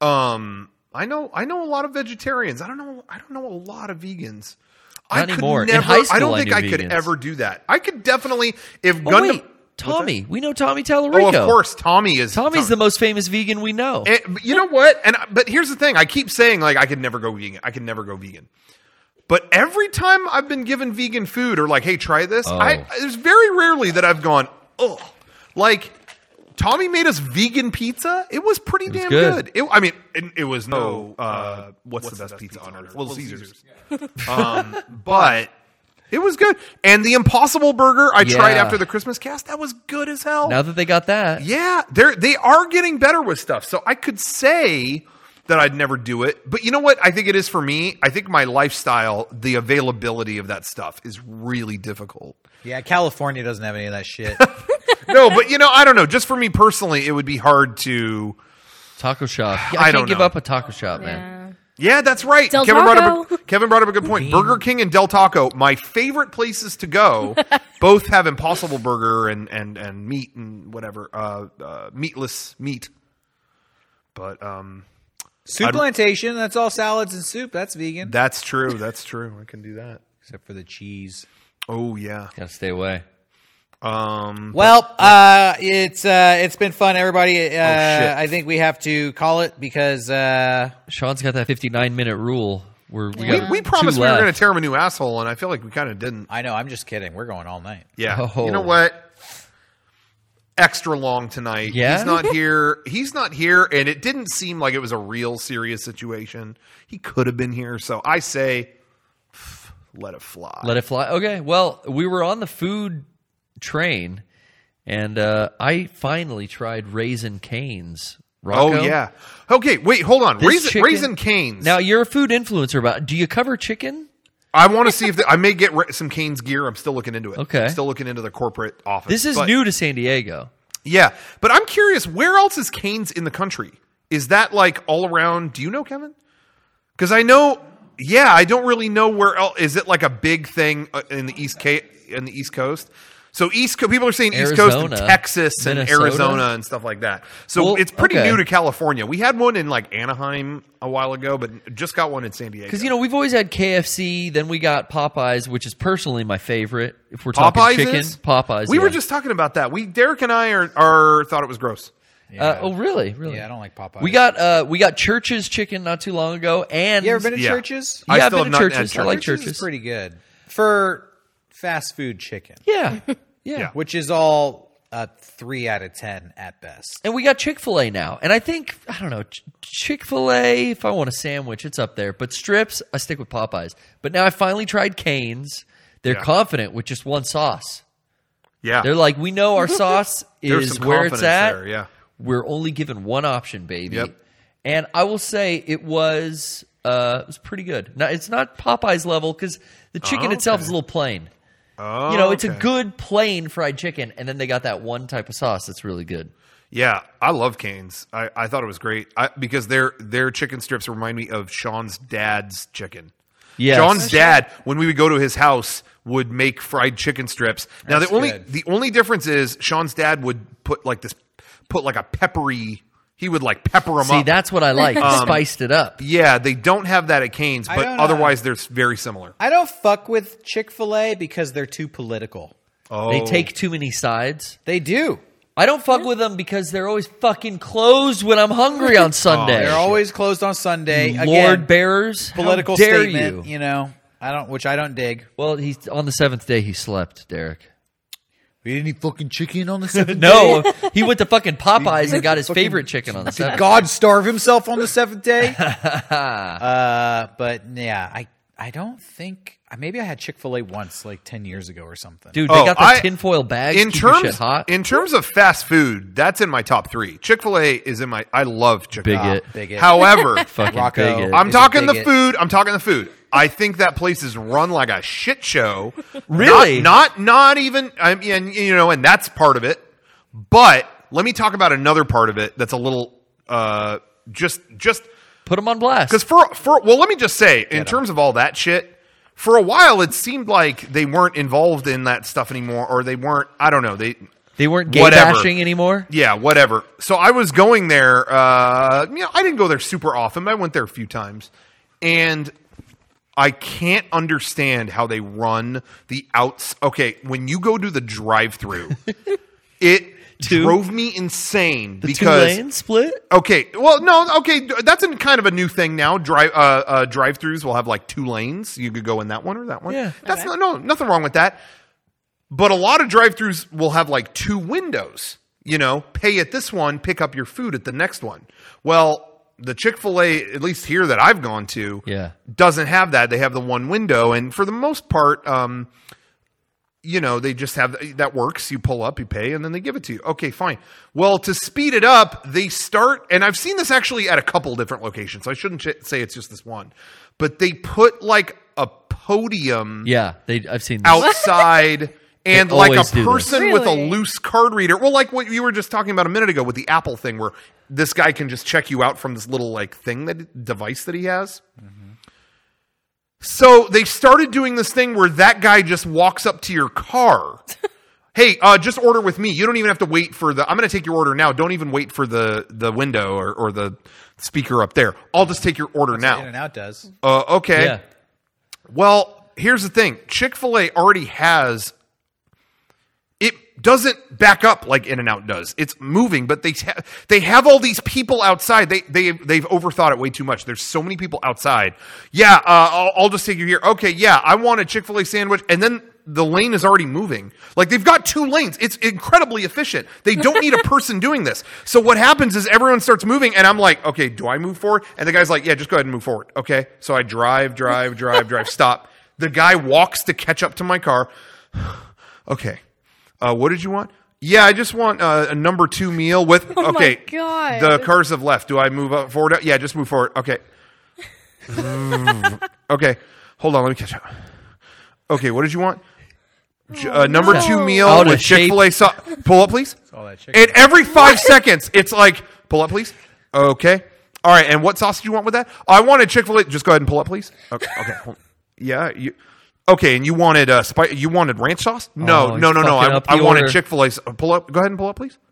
I know a lot of vegetarians. I don't know a lot of vegans. Not anymore. In Never, high school, I don't I think knew I could vegans. ever do that. I could definitely if Oh, Gundam. wait. Tommy. We know Tommy Oh, Tallarico. of course, Tommy is. Tommy's the most famous vegan we know. But you know what? But here's the thing. I keep saying like I could never go vegan. I could never go vegan. But every time I've been given vegan food or like, hey, try this, there's very rarely that I've gone, oh, like Tommy made us vegan pizza. It was pretty damn good. good. It was what's the best pizza on earth? Little Caesars. But it was good. And the Impossible Burger I tried Yeah. after the Christmas cast. That was good as hell. Now that they got that. Yeah, they are getting better with stuff. So I could say that I'd never do it. But you know what? I think it is for me. I think my lifestyle, the availability of that stuff is really difficult. Yeah, California doesn't have any of that shit. No, but I don't know. Just for me personally, it would be hard to. Taco shop. Yeah, I I don't can't give know. up a taco shop, man. Yeah. Yeah, that's right. Del Kevin Taco. brought up a good point. Burger King and Del Taco, my favorite places to go, both have Impossible Burger and meat and whatever, meatless meat. But Soup Plantation, that's all salads and soup. That's vegan. that's true. That's true. I can do that. Except for the cheese. Oh yeah. Gotta stay away. Well, it's been fun, everybody. shit. I think we have to call it because Sean's got that 59-minute rule. We We promised we were going to tear him a new asshole, and I feel like we kind of didn't. I know, I'm just kidding. We're going all night. Yeah. Oh. You know what? Extra long tonight. Yeah? He's not here. He's not here, and it didn't seem like it was a real serious situation. He could have been here, so I say, let it fly. Let it fly. Okay, well, we were on the food train, and I finally tried Raisin Cane's. Rocco? Oh yeah. Okay, wait, hold on. This chicken- Raisin Canes. Now, you're a food influencer. But do you cover chicken? I want to see if I may get some Canes gear. I'm still looking into it. Okay. I'm still looking into the corporate office. This is But- new to San Diego. Yeah, but I'm curious, where else is Canes in the country? Is that like all around? Do you know, Kevin? Because I know, I don't really know where else. Is it like a big thing in the East Coast? So people are saying East Coast and Arizona, Texas and Minnesota. Arizona and stuff like that. So Well, it's pretty okay. new to California. We had one in like Anaheim a while ago, but just got one in San Diego. Because, we've always had KFC, then we got Popeyes, which is personally my favorite. If we're talking Popeyes chicken, is? Popeyes. We yeah. were just talking about that. Derek and I are thought it was gross. Oh, really? Really? Yeah, I don't like Popeyes. We got Church's chicken not too long ago, and You ever been to Yeah. churches? I Yeah, I've still been have to not had Church's. I like Churches Church's. is pretty good for fast food chicken, yeah. Yeah. which is all 3 out of 10 at best. And we got Chick-fil-A now. And I think, I don't know, Chick-fil-A, if I want a sandwich, it's up there. But strips, I stick with Popeyes. But now I finally tried Cane's. They're Yeah. confident with just one sauce. Yeah. They're like, we know our sauce There's is some where it's confidence at. there, yeah. We're only given one option, baby. Yep. And I will say it was pretty good. Now, it's not Popeyes level because the chicken itself is a little plain. Oh, It's a okay. good plain fried chicken, and then they got that one type of sauce that's really good. Yeah, I love Cane's. I thought it was great because their chicken strips remind me of Sean's dad's chicken. Yes. John's dad, when we would go to his house, would make fried chicken strips. Now That's good. the only difference is Sean's dad would put like a peppery. He would like pepper them See, up. that's what I like. Spiced it up. Yeah, they don't have that at Cane's, I but don't, otherwise they're very similar. I don't fuck with Chick-fil-A because they're too political. Oh, They take too many sides. They do. I don't fuck with them because they're always fucking closed when I'm hungry on Sunday. They're always closed on Sunday. Lord Again, bearers. political How dare statement. you? You know, which I don't dig. Well, he's on the 7th day. He slept, Derek. We didn't eat fucking chicken on the 7th No, he went to fucking Popeyes and got his favorite chicken on the 7th. Did God starve himself on the 7th day? But yeah, I don't think. Maybe I had Chick-fil-A once, like 10 years ago or something. Dude, they got the tinfoil bags. In keep your shit terms, hot. in terms of fast food, that's in my top 3. Chick-fil-A is in my. I love Chick-fil-A. Bigot. However, Fucking Rocco. bigot. I'm Is a talking the bigot. food. I'm talking the food. I think that place is run like a shit show. Really? Not even. I mean, and that's part of it. But let me talk about another part of it that's a little just Put them on blast. because well, let me just say, in terms of all that shit, for a while it seemed like they weren't involved in that stuff anymore, or they weren't. I don't know. They weren't gay Whatever. bashing anymore. Yeah, whatever. So I was going there. I didn't go there super often, but I went there a few times, and I can't understand how they run the outs. Okay, when you go to the drive-through, it drove me insane The because 2 lane split. okay, well, no, okay, that's kind of a new thing now. Drive-throughs will have like 2 lanes. You could go in that one or that one. Yeah. That's nothing wrong with that. But a lot of drive-throughs will have like 2 windows. Pay at this one, pick up your food at the next one. Well, the Chick-fil-A, at least here that I've gone to, Yeah. doesn't have that. They have the one window, and for the most part, they just have that works. You pull up, you pay, and then they give it to you. Okay, fine. Well, to speed it up, they start, and I've seen this actually at a couple different locations. So I shouldn't say it's just this one, but they put like a podium Yeah, I've seen this. outside. And They like a always do this. person with a Really? loose card reader. Well, like what you were just talking about a minute ago with the Apple thing, where this guy can just check you out from this little like device that he has. So they started doing this thing where that guy just walks up to your car. Hey, just order with me. You don't even have to wait for I'm going to take your order now. Don't even wait for the window or the speaker up there. I'll just take your order now. In-N-Out does. Okay. Yeah. Well, here's the thing. Chick-fil-A already has. It doesn't back up like In-N-Out does. It's moving, but they have all these people outside. They've overthought it way too much. There's so many people outside. Yeah, I'll just take you here. Okay, yeah, I want a Chick-fil-A sandwich, and then the lane is already moving. Like they've got 2 lanes. It's incredibly efficient. They don't need a person doing this. So what happens is everyone starts moving, and I'm like, okay, do I move forward? And the guy's like, yeah, just go ahead and move forward. Okay, so I drive, stop. The guy walks to catch up to my car. Okay. What did you want? Yeah, I just want a number 2 meal with. Oh my okay, God. the cars have left. Do I move up forward? Yeah, just move forward. Okay. Okay, hold on. Let me catch up. Okay, what did you want? Number 2 meal Out of with Chick-fil-A sauce. Pull up, please. All that chicken. And every 5 seconds, it's like, pull up, please. Okay. All right. And what sauce do you want with that? I wanted Chick-fil-A. Just go ahead and pull up, please. Okay. Hold- Yeah. Okay. And you wanted you wanted ranch sauce? No. Oh, No. he's fucking up I the wanted order. Chick-fil-A. Pull up. Go ahead and pull up, please.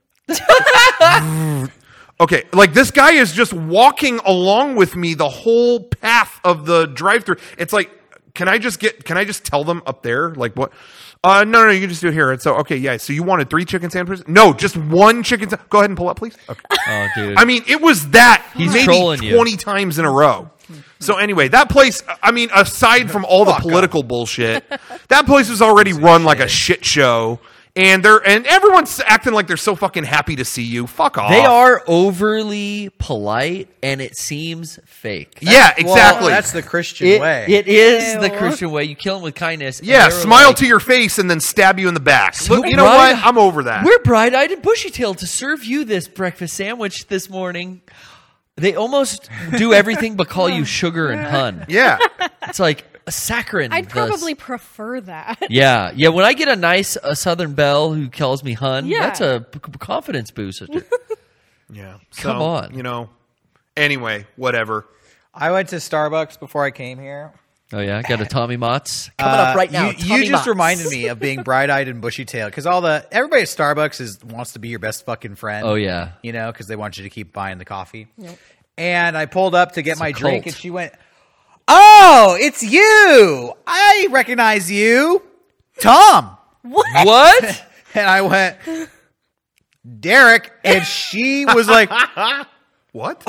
Okay. Like this guy is just walking along with me the whole path of the drive-thru. It's like, can I just tell them up there? Like what? No, you can just do it here. And so, okay, yeah. So you wanted 3 chicken sandwiches? No, just 1 chicken. Go ahead and pull up, please. Okay. Oh, dude. I mean, it was that He's maybe trolling you. 20 times in a row. So anyway, that place, I mean, aside from all the political bullshit, that place was already run like a shit show. And everyone's acting like they're so fucking happy to see you. Fuck off. They are overly polite, and it seems fake. Yeah, exactly. Well, that's the Christian way. It is Ew. the Christian way. You kill them with kindness. and yeah, they were smile like, to your face and then stab you in the back. So Look, you know bright- what? I'm over that. We're bright-eyed and bushy-tailed to serve you this breakfast sandwich this morning. They almost do everything but call you sugar and hun. Yeah. It's like a saccharine. I'd probably prefer that. Yeah. When I get a Southern belle who calls me hun, Yeah. that's a confidence boost. Yeah. Come on. Anyway, whatever. I went to Starbucks before I came here, Oh yeah, got a Tommy Motts coming up right now. You Tommy just Motts. reminded me of being bright-eyed and bushy-tailed because everybody at Starbucks wants to be your best fucking friend. Oh yeah. You know, because they want you to keep buying the coffee. Yep. And I pulled up to get my drink, and she went, "Oh, it's you! I recognize you, Tom." What? And I went, "Derek," and she was like, What?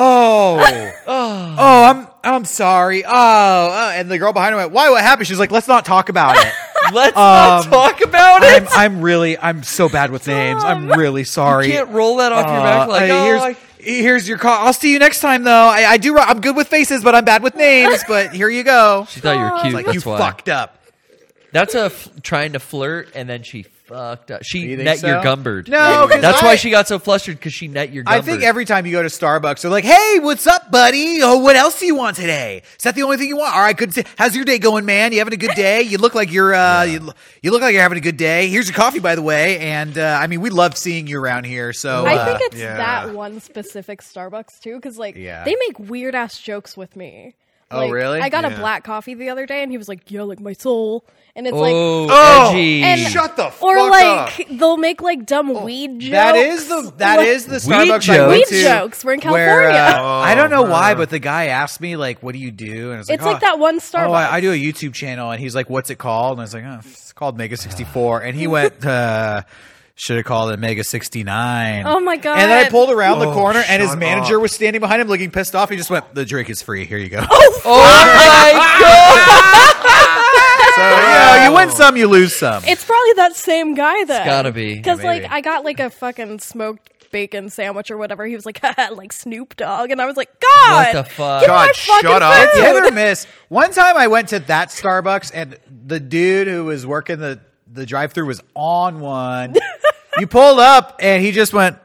I'm sorry. And the girl behind her went, "Why? What happened?" She's like, "Let's not talk about it." Let's not talk about it. I'm so bad with names. I'm really sorry. You can't roll that off your back like, here's your call. I'll see you next time, though. I'm good with faces, but I'm bad with names. But here you go. She thought you were cute. Like, that's you why. fucked up. That's trying to flirt, and then she fucked up. She You think net so? your gumbered. No, 'cause that's why she got so flustered because she net your gumbered. I think every time you go to Starbucks, they're like, "Hey, what's up, buddy? Oh, what else do you want today? Is that the only thing you want? All right, good. How's your day going, man? You having a good day? You look like you're you look like you're having a good day. Here's your coffee, by the way. And we love seeing you around here. So I think it's yeah. that one specific Starbucks too, because Yeah. they make weird ass jokes with me. Oh, Like, really? I got a Yeah. black coffee the other day, and he was like, "Yeah, like my soul," and it's Oh, Oh, edgy. And- shut the fuck or up. like they'll make like dumb weed jokes. that is the Starbucks I jokes? went Weed to. jokes. We're in Where, California. I don't know why, but the guy asked me like, "What do you do?" And I was like, It's like that one Starbucks. Oh, I do a YouTube channel, and he's like, "What's it called?" And I was like, "Oh, it's called Mega 64." And he went, "Should have called it Mega 69." Oh my God. And then I pulled around the corner, and his shut manager up. was standing behind him, looking pissed off. He just went, "The drink is free. Here you go." Oh my god! So you win some, you lose some. It's probably that same guy then. It's gotta be. Because Yeah, like maybe. I got like a fucking smoked bacon sandwich or whatever. He was like, like Snoop Dogg, and I was like, God, What the fuck? get my God, fucking shut up. food. It's hit or miss. One time I went to that Starbucks, and the dude who was working the drive-thru was on one. You pulled up, and he just went,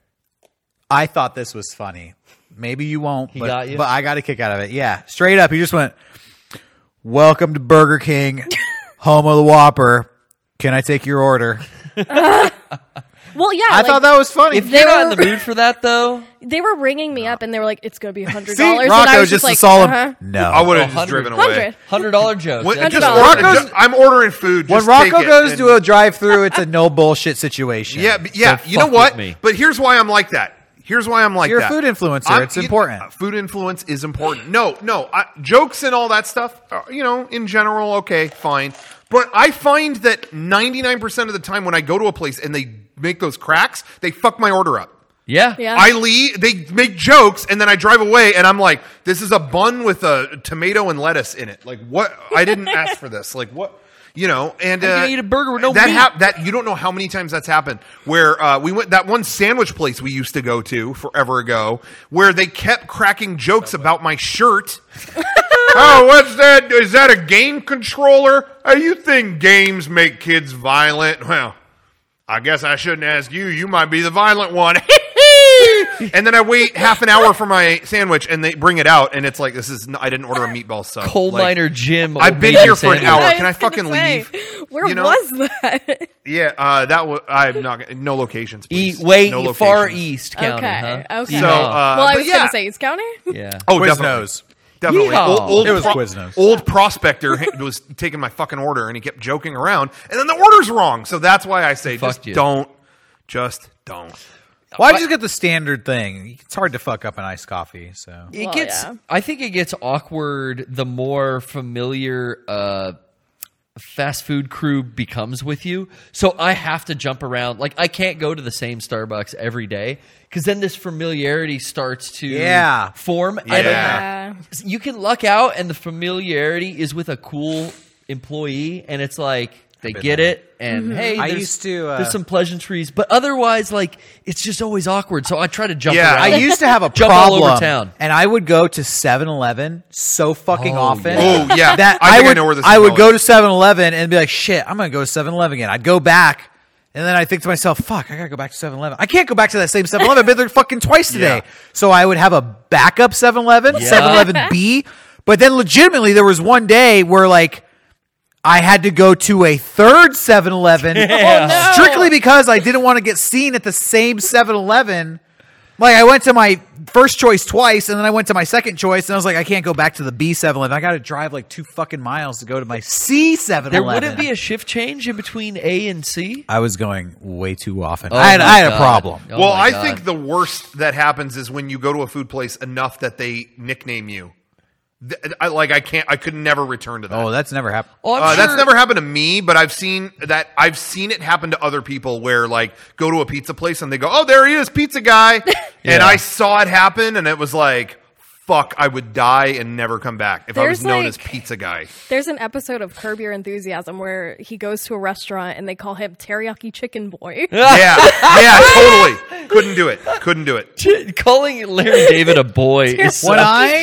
"I thought this was funny. Maybe you won't, but, got you? but I got a kick out of it." Yeah, straight up. He just went, "Welcome to Burger King, home of the Whopper. Can I take your order?" Well, yeah, I thought that was funny. If you're not in the mood for that, though, they were ringing me up, and they were like, "It's gonna be $100." See, and I Rocco was just like, a solemn uh-huh. no. I would have just 100. driven away. $100 joke. When, That's just, all. Rocco's- I'm ordering food. When Just Rocco take it goes and- to a drive-thru, it's a no bullshit situation. yeah, So you know fuck what? with me. But here's why I'm like that. Here's why I'm like You're a that. food influencer. It's important. Food influence is important. No, jokes and all that stuff, in general, okay, fine. But I find that 99% of the time when I go to a place and they make those cracks, they fuck my order up. Yeah. Yeah. I leave, they make jokes, and then I drive away, and I'm like, this is a bun with a tomato and lettuce in it. Like, what? I didn't ask for this. Like, what? And gonna eat a burger with no that meat. that you don't know how many times that's happened. Where we went that one sandwich place we used to go to forever ago, where they kept cracking jokes about my shirt. Oh, what's that? Is that a game controller? Oh, you think games make kids violent? Well, I guess I shouldn't ask you. You might be the violent one. And then I wait half an hour for my sandwich, and they bring it out, and it's like, I didn't order a meatball sub. Coal Like, miner Jim. I've been made here you for an sandwich. hour. I Can I was gonna fucking say, leave? Where You know? was that? Yeah, that was. I'm not. No locations. Please. Way far locations. east county, Okay, huh? okay. So, well, I but was yeah. gonna say East County. Yeah. Oh, Quiznos. definitely. Definitely. Yeehaw. It was Quiznos. Old prospector was taking my fucking order, and he kept joking around, and then the order's wrong. So that's why I say, Fucked you. just don't. Why'd you just get the standard thing? It's hard to fuck up an iced coffee. So It Well, gets. yeah. I think it gets awkward the more familiar fast food crew becomes with you. So I have to jump around. Like I can't go to the same Starbucks every day because then this familiarity starts to form. And Yeah. you can luck out, and the familiarity is with a cool employee, and it's like they get it. And hey, I there's, used to, there's some pleasantries, but otherwise, like it's just always awkward. So I try to jump Yeah. around. I used to have a Jump all problem, over town. and I would go to 7-Eleven so fucking Oh, often. yeah. Oh, yeah. that I think I would know where this is I would going. go to 7-Eleven and be like, shit, I'm gonna go to 7-Eleven again. I'd go back. And then I think to myself, fuck, I gotta go back to 7-Eleven. I can't go back to that same 7-Eleven. I've been there fucking twice today. Yeah. So I would have a backup 7-Eleven, Yeah. 7-Eleven-B. But then legitimately there was one day where like I had to go to a third 7-Eleven Yeah. strictly because I didn't want to get seen at the same 7-Eleven Like, I went to my first choice twice, and then I went to my second choice, and I was like, I can't go back to the B 7-Eleven. I got to drive like 2 fucking miles to go to my C 7-Eleven. There wouldn't be a shift change in between A and C? I was going way too often. Oh I had my a God. problem. Oh Well, my I God. think the worst that happens is when you go to a food place enough that they nickname you. I could never return to that. Oh, that's never happened. Oh, I'm That's sure- never happened to me, but I've seen it happen to other people where like go to a pizza place and they go, "Oh, there he is, pizza guy," and I saw it happen, and it was like, "Fuck, I would die and never come back if I was There's, known like- as pizza guy." There's an episode of Curb Your Enthusiasm where he goes to a restaurant and they call him Teriyaki Chicken Boy. Yeah, totally. Couldn't do it. Calling Larry David a boy is so, When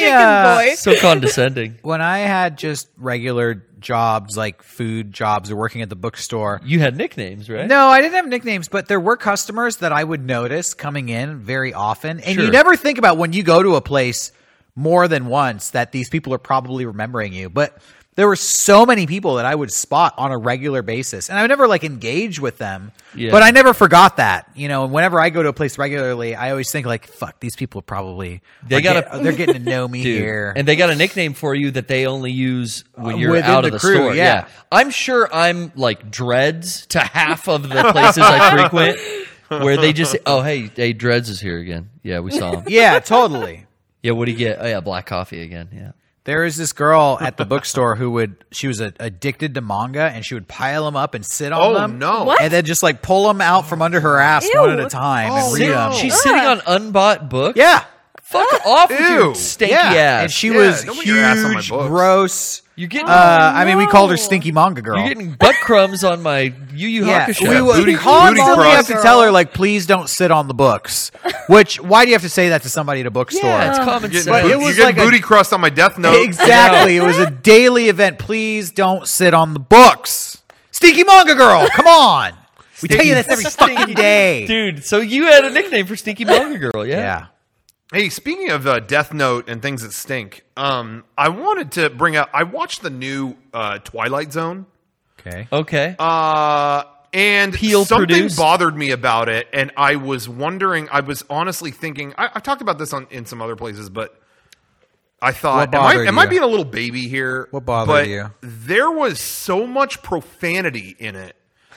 I Chicken Boy. so condescending. when I had just regular jobs like food jobs or working at the bookstore. You had nicknames, right? No, I didn't have nicknames, but there were customers that I would notice coming in very often. And Sure. you never think about when you go to a place more than once that these people are probably remembering you. But there were so many people that I would spot on a regular basis. And I would never like engage with them. Yeah. But I never forgot that. You know, and whenever I go to a place regularly, I always think like, fuck, these people probably they're getting to know me Dude. here. And they got a nickname for you that they only use when you're within out the of the crew, store. yeah. I'm sure I'm like dreads to half of the places I frequent where they just say, "Oh, hey, Dreads is here again." Yeah, we saw him. Yeah, totally. Yeah, what do you get? Oh, yeah, black coffee again. Yeah. There is this girl at the bookstore she was addicted to manga, and she would pile them up and sit on Oh them. no! What? And then just like pull them out from under her ass Ew. one at a time and Oh, read no. them. She's sitting on unbought books? Yeah. Fuck off with your Ew. stanky Yeah. ass. And she Yeah, was don't put your ass on my huge, books. gross. You're getting I mean, we called her no. Stinky Manga Girl. you're getting butt crumbs on my Yu Yu yeah, Hakusho. we would booty constantly crust. have to tell her, like, please don't sit on the books. Which, why do you have to say that to somebody at a bookstore? Yeah, it's common You're sense. getting, But it was you're getting like a- booty crust on my death note. Exactly. It was a daily event. Please don't sit on the books. Stinky Manga Girl, come on. We tell you this every fucking day. Dude, so you had a nickname for Stinky Manga Girl, yeah? Yeah. Hey, speaking of Death Note and things that stink, I wanted to bring up. I watched the new Twilight Zone, Okay. Okay. and Peele something produced? bothered me about it, and I was wondering. I was honestly thinking. I've talked about this in some other places, but I thought, What bothered am I you? being a little baby here? What bothered But you? There was so much profanity in it,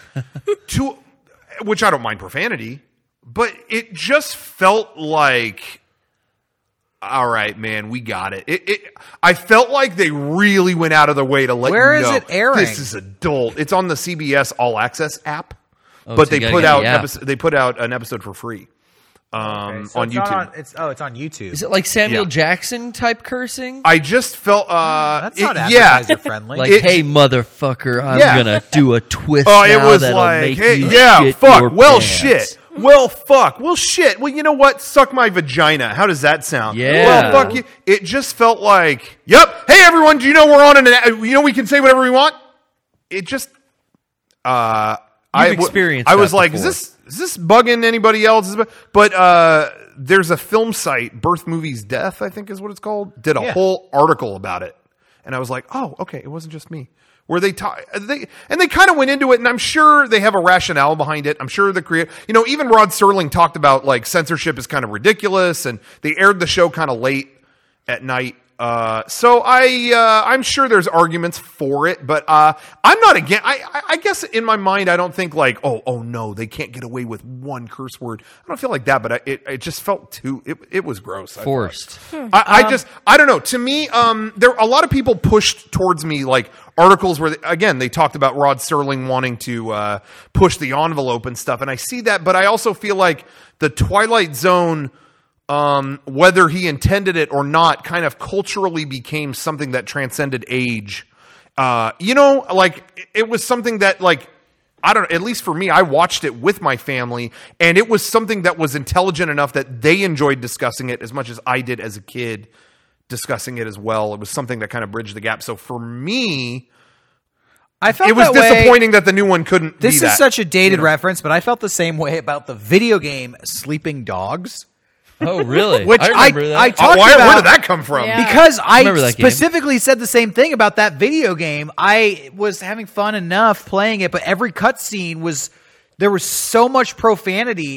which I don't mind profanity, but it just felt like. All right, man, we got it. I felt like they really went out of their way to let Where you is know it airing? this is adult. It's on the CBS All Access app, Oh, but so you they gotta put get out the app. they put out an episode for free on YouTube. It's on YouTube. Is it like Samuel Yeah. Jackson type cursing? I just felt That's not yeah. advertiser friendly. Like, it- hey, motherfucker, I'm Yeah. gonna do a twist Oh, now it was that'll like, make hey, you yeah, shit fuck, your well, pants. shit. Well, fuck. Well, shit. Well, you know what? Suck my vagina. How does that sound? Yeah. Well, fuck you. It just felt like, yep. Hey, everyone. Do you know we're on we can say whatever we want? It just, experienced I was that like, before. is this bugging anybody else? But there's a film site, Birth Movies Death, I think is what it's called, did a whole article about it. And I was like, oh, okay. It wasn't just me. Where they kind of went into it, and I'm sure they have a rationale behind it. I'm sure the even Rod Serling talked about like censorship is kind of ridiculous, and they aired the show kind of late at night. So I'm sure there's arguments for it, but I'm not against. I guess in my mind I don't think like oh no, they can't get away with one curse word. I don't feel like that, but it just felt too. It was gross. I Forced. I don't know. To me, there a lot of people pushed towards me like articles where they talked about Rod Serling wanting to push the envelope and stuff, and I see that, but I also feel like the Twilight Zone, whether he intended it or not, kind of culturally became something that transcended age. Like it was something that like. I don't know, at least for me, I watched it with my family, and it was something that was intelligent enough that they enjoyed discussing it as much as I did as a kid discussing it as well. It was something that kind of bridged the gap. So for me, I felt it was that way- disappointing that the new one couldn't This be is that. such a dated reference, but I felt the same way about the video game Sleeping Dogs. Oh, really? Which I remember that. I talked Where about did that come from? Yeah. because I Remember that game. specifically said the same thing about that video game. I was having fun enough playing it, but every cutscene there was so much profanity,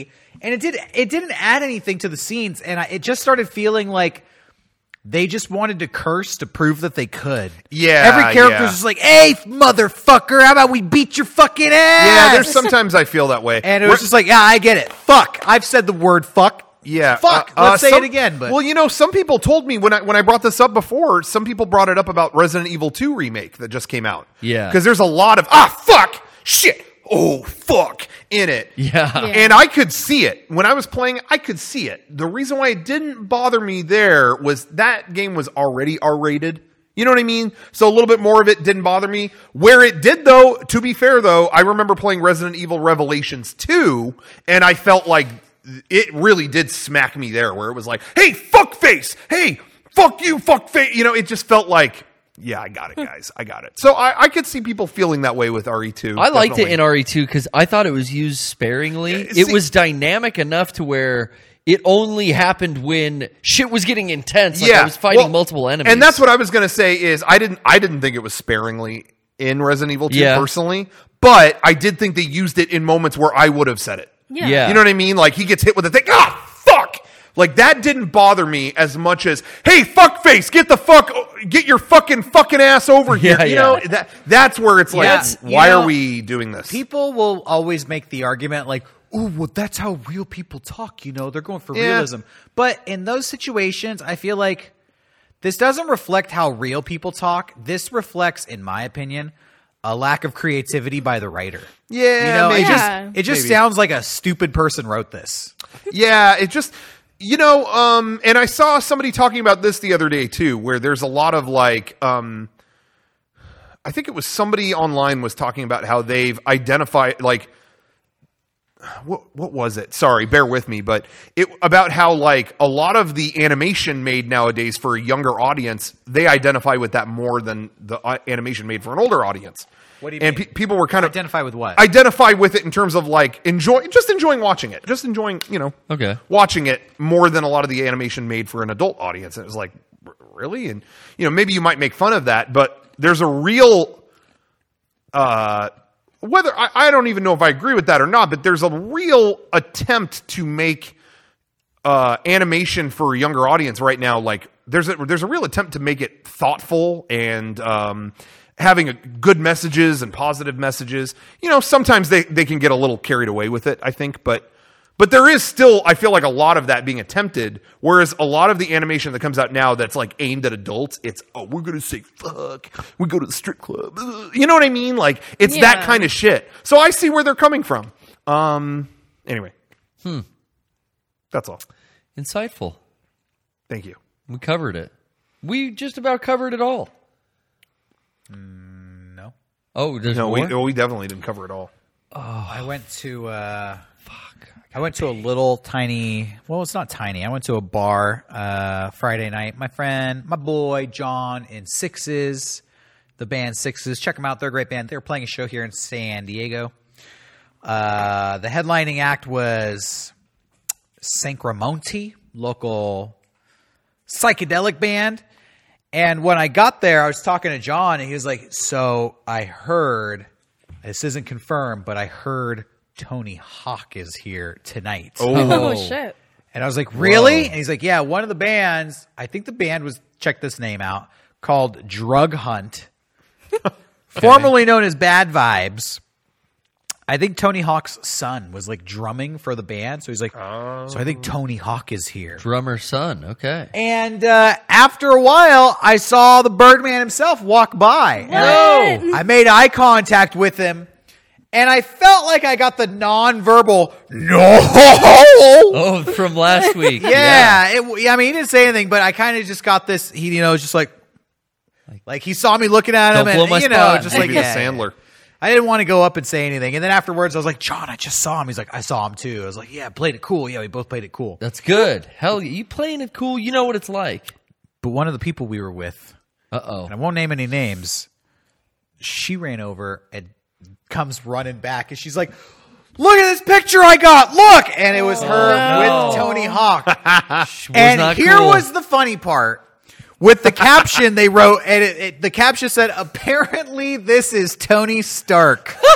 And it didn't add anything to the scenes, and it just started feeling like they just wanted to curse to prove that they could. Yeah, every character was yeah. just like, "Hey, motherfucker, how about we beat your fucking ass?" Yeah, there's sometimes I feel that way. and it was just like, "Yeah, I get it. Fuck, I've said the word fuck. Yeah, fuck. Let's say it again." But well, some people told me when I brought this up before. Some people brought it up about Resident Evil 2 remake that just came out. Yeah. because there's a lot of fuck, shit, oh fuck in it. Yeah. And I could see it when I was playing. I could see it. The reason why it didn't bother me there was that game was already R-rated. You know what I mean? So a little bit more of it didn't bother me. Where it did, though, to be fair, though, I remember playing Resident Evil Revelations 2, and I felt like it really did smack me there, where it was like, hey, fuckface! Hey, fuck you, fuckface! It just felt like, yeah, I got it, guys. I got it. So I could see people feeling that way with RE2. I liked it definitely. in RE2 because I thought it was used sparingly. see- It was dynamic enough to where it only happened when shit was getting intense. Like I was fighting multiple enemies. And that's what I was going to say is I didn't think it was sparingly in Resident Evil 2 Yeah. personally, but I did think they used it in moments where I would have said it. Yeah. You know what I mean? Like he gets hit with a thing. Fuck! Like that didn't bother me as much as, hey, fuckface, get your fucking ass over here. Yeah, you yeah. know, that's where it's like, Yeah. why You know, are we doing this? people will always make the argument like, "Oh, well, that's how real people talk." They're going for Yeah. realism. But in those situations, I feel like this doesn't reflect how real people talk. This reflects, in my opinion, a lack of creativity by the writer. Yeah, maybe. It just Maybe. sounds like a stupid person wrote this. Yeah, it just, and I saw somebody talking about this the other day too, where there's a lot of like, I think it was somebody online was talking about how they've identified, like, what was it? Sorry, bear with me, but about how like a lot of the animation made nowadays for a younger audience, they identify with that more than the animation made for an older audience. What do you and mean? people were kind of Identify with what? identify with it in terms of like enjoying watching it, just enjoying Okay. watching it more than a lot of the animation made for an adult audience. And it was like, really? And maybe you might make fun of that, but there's a real whether I don't even know if I agree with that or not, but there's a real attempt to make animation for a younger audience right now. Like there's a real attempt to make it thoughtful and having good messages and positive messages. Sometimes they can get a little carried away with it, I think, but there is still, I feel like, a lot of that being attempted, whereas a lot of the animation that comes out now that's like aimed at adults, it's, we're going to say fuck, we go to the strip club. You know what I mean? Like, it's that kind of shit. So I see where they're coming from. Anyway. That's all. Insightful. Thank you. We covered it. We just about covered it all. No. Oh, there's No, more? we definitely didn't cover it all. I went to I went to a little tiny. Well, it's not tiny. I went to a bar Friday night. My boy John in Sixes, the band Sixes. Check them out. They're a great band. They were playing a show here in San Diego. The headlining act was Sankramonti, local psychedelic band. And when I got there, I was talking to John, and he was like, "So I heard, this isn't confirmed, but I heard Tony Hawk is here tonight." Oh, shit. And I was like, "Really?" And he's like, "Yeah, one of the bands, I think the band was, check this name out, called Drug Hunt, formerly known as Bad Vibes. I think Tony Hawk's son was like drumming for the band. So he's like, so I think Tony Hawk is here." Drummer son. Okay. And after a while, I saw the Birdman himself walk by. And I made eye contact with him, and I felt like I got the nonverbal no. Oh, from last week. Yeah, I mean, he didn't say anything, but I kind of just got this. He, just like he saw me looking at him, Don't blow and my spot. just like Maybe the Sandler. I didn't want to go up and say anything. And then afterwards, I was like, "John, I just saw him." He's like, "I saw him too." I was like, "Yeah, played it cool. Yeah, we both played it cool." That's good. Hell, you playing it cool. You know what it's like. But one of the people we were with, Uh-oh. and I won't name any names, she ran over and comes running back, and she's like, "Look at this picture I got! Look!" And it was her with Tony Hawk. Was And not here cool. was the funny part. With the caption they wrote, and the caption said, "Apparently this is Tony Stark," which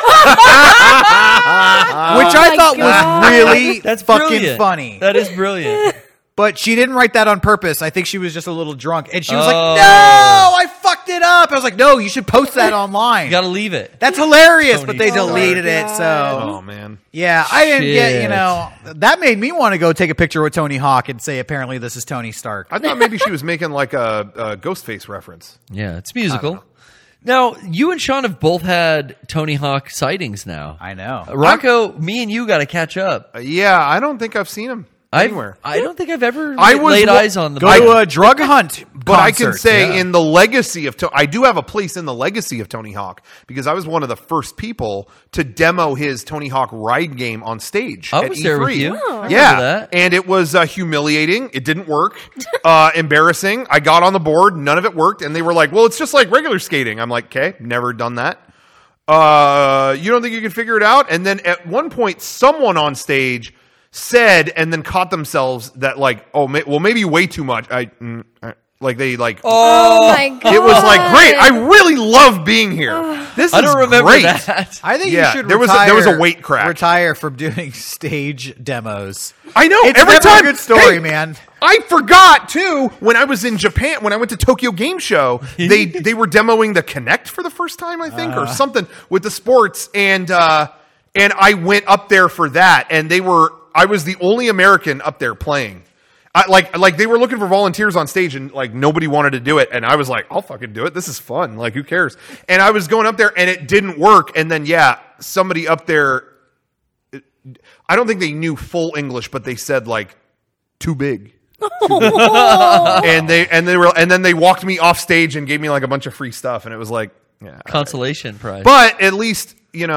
I thought God. was really That's fucking brilliant. funny. That is brilliant. But she didn't write that on purpose. I think she was just a little drunk, and she was like, Oh. "No, I fucked it up." I was like, "No, you should post that online. You got to leave it. That's hilarious." Tony But they Stark. deleted it. So Oh man. yeah, I didn't get. Shit. That made me want to go take a picture with Tony Hawk and say, "Apparently this is Tony Stark." I thought maybe she was making like a Ghostface reference. Yeah, it's musical. Now, you and Sean have both had Tony Hawk sightings now. I know. Rocco, me and you got to catch up. Yeah, I don't think I've seen him anywhere. I don't think I've ever I was laid wa- eyes on the Go to a drug hunt. But I can concert. say yeah. in the legacy of I do have a place in the legacy of Tony Hawk because I was one of the first people to demo his Tony Hawk ride game on stage. I at was E3. there with you. I remember Yeah, that. and it was humiliating. It didn't work. Embarrassing. I got on the board, none of it worked, and they were like, "Well, it's just like regular skating." I'm like, "Okay, never done that." You don't think you can figure it out? And then at one point, someone on stage said, and then caught themselves that like, "Oh, well, maybe way too much." Like they like. Oh my God. It was like great. I really love being here. This I is don't remember great. that. I think Yeah, you should. there was a weight crack. Retire from doing stage demos. I know. It's every never time. a good story, Hey, man. I forgot too when I was in Japan when I went to Tokyo Game Show. They were demoing the Kinect for the first time, I think, or something with the sports, and I went up there for that, and I was the only American up there playing. Like they were looking for volunteers on stage, and like nobody wanted to do it, and I was like, I'll fucking do it. This is fun. Like, who cares? And I was going up there, and it didn't work. And then somebody up there, I don't think they knew full English, but they said like too big. and then they walked me off stage and gave me like a bunch of free stuff, and it was like, yeah. Consolation prize. But at least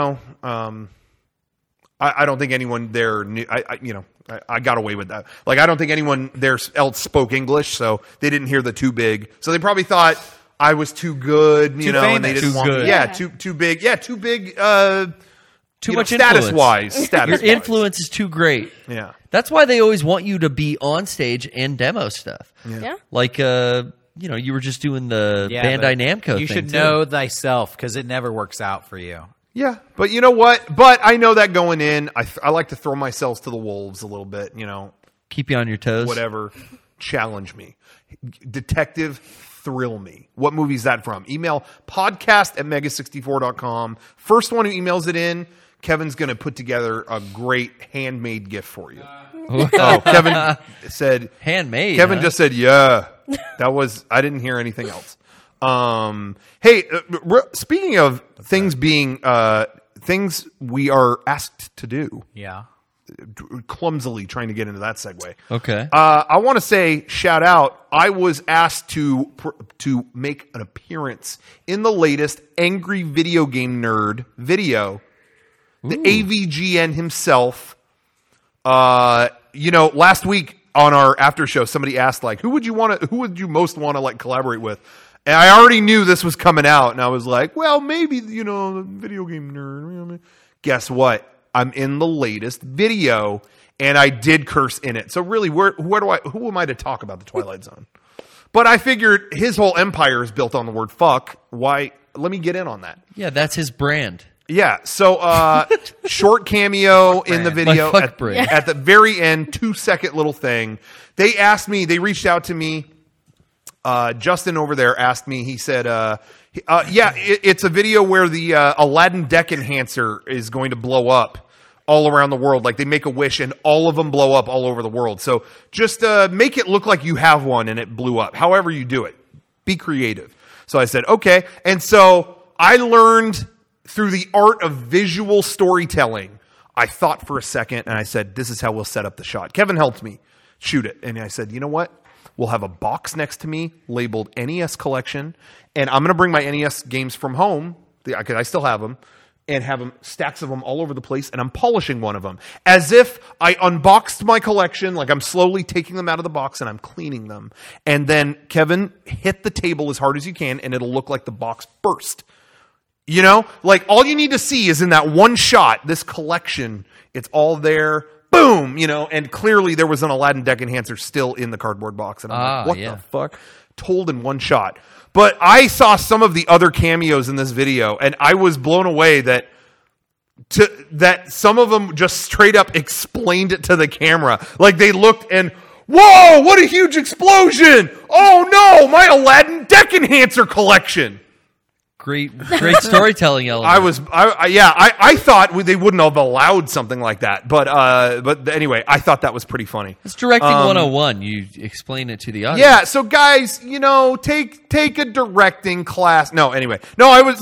I don't think anyone there knew. I got away with that. Like, I don't think anyone there else spoke English, so they didn't hear the too big. So they probably thought I was too good, Too and they famous. didn't Too want me. good. Yeah, too big. Yeah, too big. Too you much know, status influence. wise. Your Status influence is too great. Yeah. That's why they always want you to be on stage and demo stuff. Yeah. Like, you were just doing the Bandai Namco You thing, should too. know thyself because it never works out for you. Yeah, but you know what? But I know that going in, I like to throw myself to the wolves a little bit. Keep you on your toes. Whatever, challenge me, detective, thrill me. What movie is that from? Email podcast@mega64.com. First one who emails it in, Kevin's going to put together a great handmade gift for you. Oh, Kevin said Handmade. Kevin huh? just said, "Yeah." I didn't hear anything else. Hey, speaking of things being things we are asked to do, Yeah. clumsily trying to get into that segue. Okay. I want to say shout out. I was asked to make an appearance in the latest Angry Video Game Nerd video. The AVGN himself. Last week on our after show, somebody asked who would you most want to collaborate with? And I already knew this was coming out, and I was like, well, maybe the Video Game Nerd. Guess what? I'm in the latest video, and I did curse in it. So really, who am I to talk about the Twilight Zone? But I figured his whole empire is built on the word fuck. Why? Let me get in on that. Yeah, that's his brand. Yeah, so short cameo in the video My fuck brand. at the very end, 2-second little thing. They reached out to me. Justin over there asked me, he said, it's a video where the Aladdin deck enhancer is going to blow up all around the world. Like, they make a wish and all of them blow up all over the world. So just make it look like you have one and it blew up. However you do it. Be creative. So I said, okay. And so I learned through the art of visual storytelling. I thought for a second and I said, this is how we'll set up the shot. Kevin helped me shoot it. And I said, you know what? We'll have a box next to me labeled NES Collection, and I'm going to bring my NES games from home, because I still have them, and have stacks of them all over the place, and I'm polishing one of them. As if I unboxed my collection, like I'm slowly taking them out of the box, and I'm cleaning them. And then, Kevin, hit the table as hard as you can, and it'll look like the box burst. All you need to see is in that one shot, this collection, it's all there. Boom, and clearly there was an Aladdin deck enhancer still in the cardboard box. And I'm like, what the fuck? told in one shot. But I saw some of the other cameos in this video, and I was blown away that some of them just straight up explained it to the camera. Like they looked and, whoa, what a huge explosion! Oh no, my Aladdin deck enhancer collection. Great storytelling element. I thought they wouldn't have allowed something like that, but anyway, I thought that was pretty funny. It's directing 101. You explain it to the audience. Yeah, so guys, take a directing class. No, anyway, I was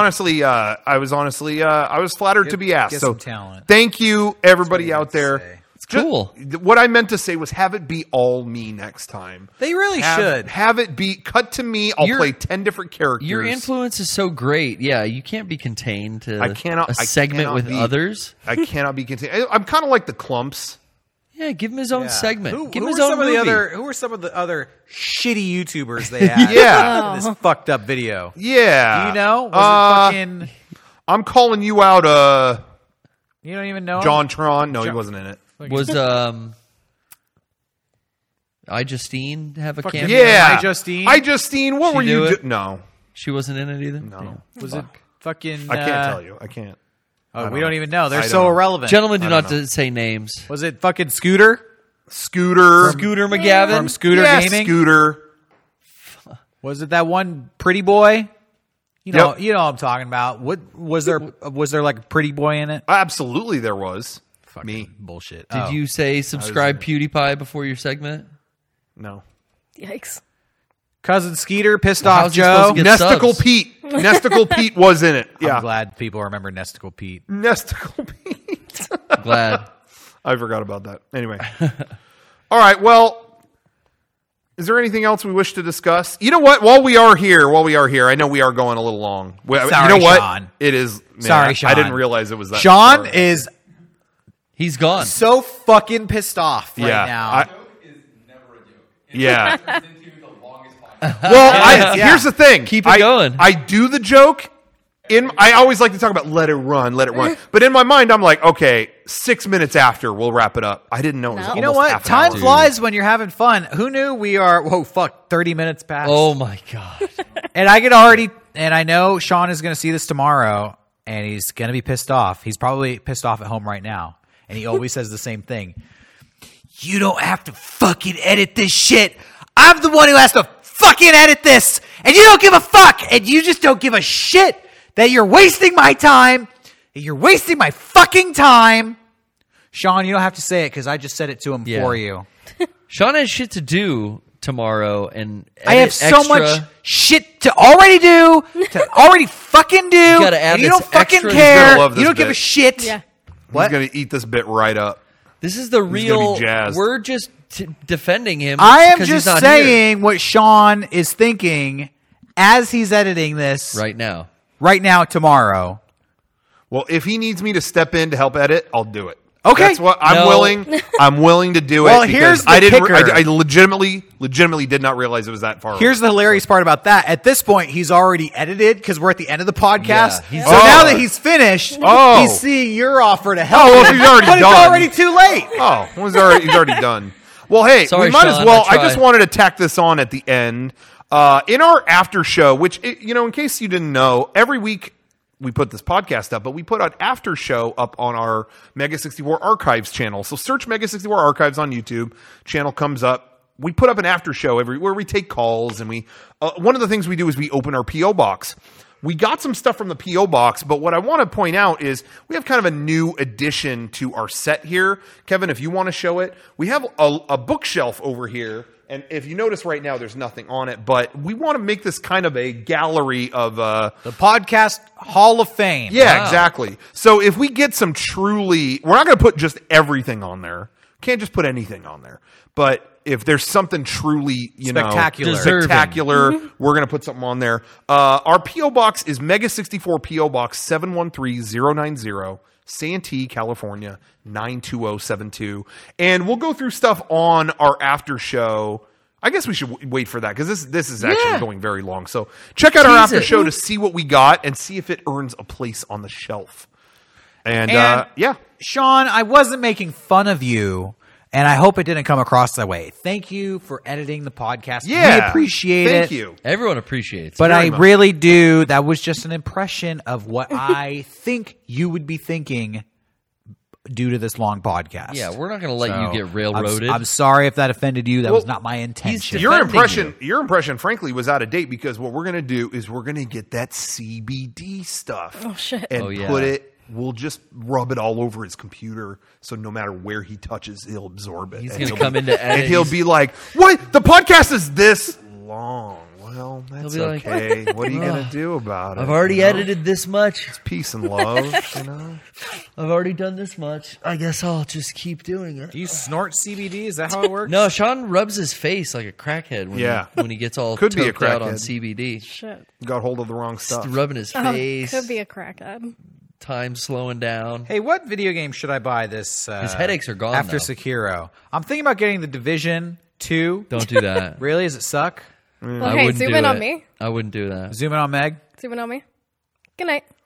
flattered to be asked. Get So some talent. thank you, everybody out there. say. It's cool. What I meant to say was have it be all me next time. They really should. Have it be cut to me. I'll play 10 different characters. Your influence is so great. Yeah, you can't be contained to I cannot with be- others. I cannot be contained. I'm kind of like the Clumps. Yeah, give him his own segment. Give him Who his are own some movie. Who are some of the other shitty YouTubers they had? Yeah. in this fucked up video. Yeah. Do you know? Was it fucking? I'm calling you out, You don't even know him? John Tron. No, he wasn't in it. Was iJustine have a cameo? Yeah. iJustine? iJustine, what She were do you it? doing? No. She wasn't in it either. No. Was it fucking? I can't tell you. I can't. Oh, we don't even know. They're I so don't know. irrelevant. Gentlemen, do I not don't know. say names. Was it fucking Scooter Scooter. Scooter McGavin. from Scooter Yeah, Gaming? Scooter. Was it that one pretty boy? You know Yep. what I'm talking about. What was there? Was there like a pretty boy in it? Absolutely there was. Me. Bullshit. Did you say subscribe PewDiePie before your segment? No. Yikes. Cousin Skeeter pissed How's off he supposed Joe? to get Nesticle subs? Pete. Nesticle Pete was in it. Yeah. I'm glad people remember Nesticle Pete. Nesticle Pete. Glad. I forgot about that. Anyway. All right. Well, is there anything else we wish to discuss? You know what? While we are here, I know we are going a little long. You Sorry, know what? Sean. It is. Man, Sorry, I Sean. didn't realize it was that. Sean short. is He's gone. so fucking pissed off right now. Yeah. Well, here's the thing. Keep it going. I do the joke. I always like to talk about let it run. But in my mind, I'm like, okay, 6 minutes after, we'll wrap it up. I didn't know it was No. You know almost what? half an Time hour. flies when you're having fun. Who knew we are? Whoa, fuck! 30 minutes past. Oh my god. And I can already, and I know Sean is going to see this tomorrow, and he's going to be pissed off. He's probably pissed off at home right now, and he always says the same thing. You don't have to fucking edit this shit. I'm the one who has to fucking edit this, and you don't give a fuck, and you just don't give a shit that you're wasting my time. That you're wasting my fucking time. Sean, you don't have to say it because I just said it to him Yeah. for you. Sean has shit to do tomorrow, and I have edit so extra. much shit to already do, to already fucking do. You gotta add and you this don't fucking extra- He's gonna care. love this You don't give bit. a shit. Yeah. What? He's going to eat this bit right up. This is the gonna real. be jazzed. We're just defending him. I am 'cause he's just not saying what Sean is thinking as he's editing this here right now. right now tomorrow. Well, if he needs me to step in to help edit, I'll do it. Okay. That's what I'm No. willing. I'm willing to do Well, it. because here's the I didn't. kicker. I legitimately did not realize it was that far. Here's the hilarious part about that. At this point, he's already edited because we're at the end of the podcast. Yeah, he's- so Oh. now that he's finished, Oh. he's seeing your offer to help. Oh, well, him. he's already but done. it's already too late. Oh, he's already done. Well, hey, Sorry, we might Sean, as well. I I just tried. wanted to tack this on at the end. In our after show, which, in case you didn't know, every week we put this podcast up, but we put an after show up on our Mega 64 Archives channel. So search Mega 64 Archives on YouTube. Channel comes up. We put up an after show where we take calls, and we one of the things we do is we open our PO box. We got some stuff from the PO box, but what I want to point out is we have kind of a new addition to our set here. Kevin, if you want to show it, we have a bookshelf over here. And if you notice right now, there's nothing on it, but we want to make this kind of a gallery of The podcast Hall of Fame. yeah, Wow. exactly. So if we get some truly, we're not going to put just everything on there. Can't just put anything on there. But if there's something truly, Spectacular. Deserving. spectacular, we're going to put something on there. Our PO box is Mega 64 PO Box 713090, Santee, California 92072, and we'll go through stuff on our after show. I guess we should wait for that because this is actually going very long. So check out our Tease after it. show to see what we got and see if it earns a place on the shelf. And And- yeah, Sean, I wasn't making fun of you. And I hope it didn't come across that way. Thank you for editing the podcast. Yeah. We appreciate it. Thank you. Everyone appreciates But it. I much. really do. That was just an impression of what I think you would be thinking due to this long podcast. Yeah, we're not going to let So, you get railroaded. I'm sorry if that offended you. That was Well, not my intention. Your defending impression, frankly, was out of date because what we're going to do is we're going to get that CBD stuff. Oh, shit. And Oh, yeah. put it. We'll just rub it all over his computer, so no matter where he touches, he'll absorb it. He's And going to he'll come be- into and edit. he'll be like, "What? The podcast is this long? Well, that's He'll be like, okay. What are you going to do about it? I've already you know? edited this much. Peace and love. You know, I've already done this much. I guess I'll just keep doing it. Do you snort CBD? Is that how it works? No, Sean rubs his face like a crackhead when, Yeah. when he gets all Could be a toked out on crackhead. CBD. Shit. got hold of the wrong stuff. Just rubbing his face, Could be a crackhead. time slowing down. Hey, what video game should I buy this? His headaches are gone after though. Sekiro. I'm thinking about getting the Division 2. Don't do that. Really? Does it suck? I Okay, wouldn't zoom do in on it. me. I wouldn't do that. Zoom in on Meg. Zoom in on me. Good night.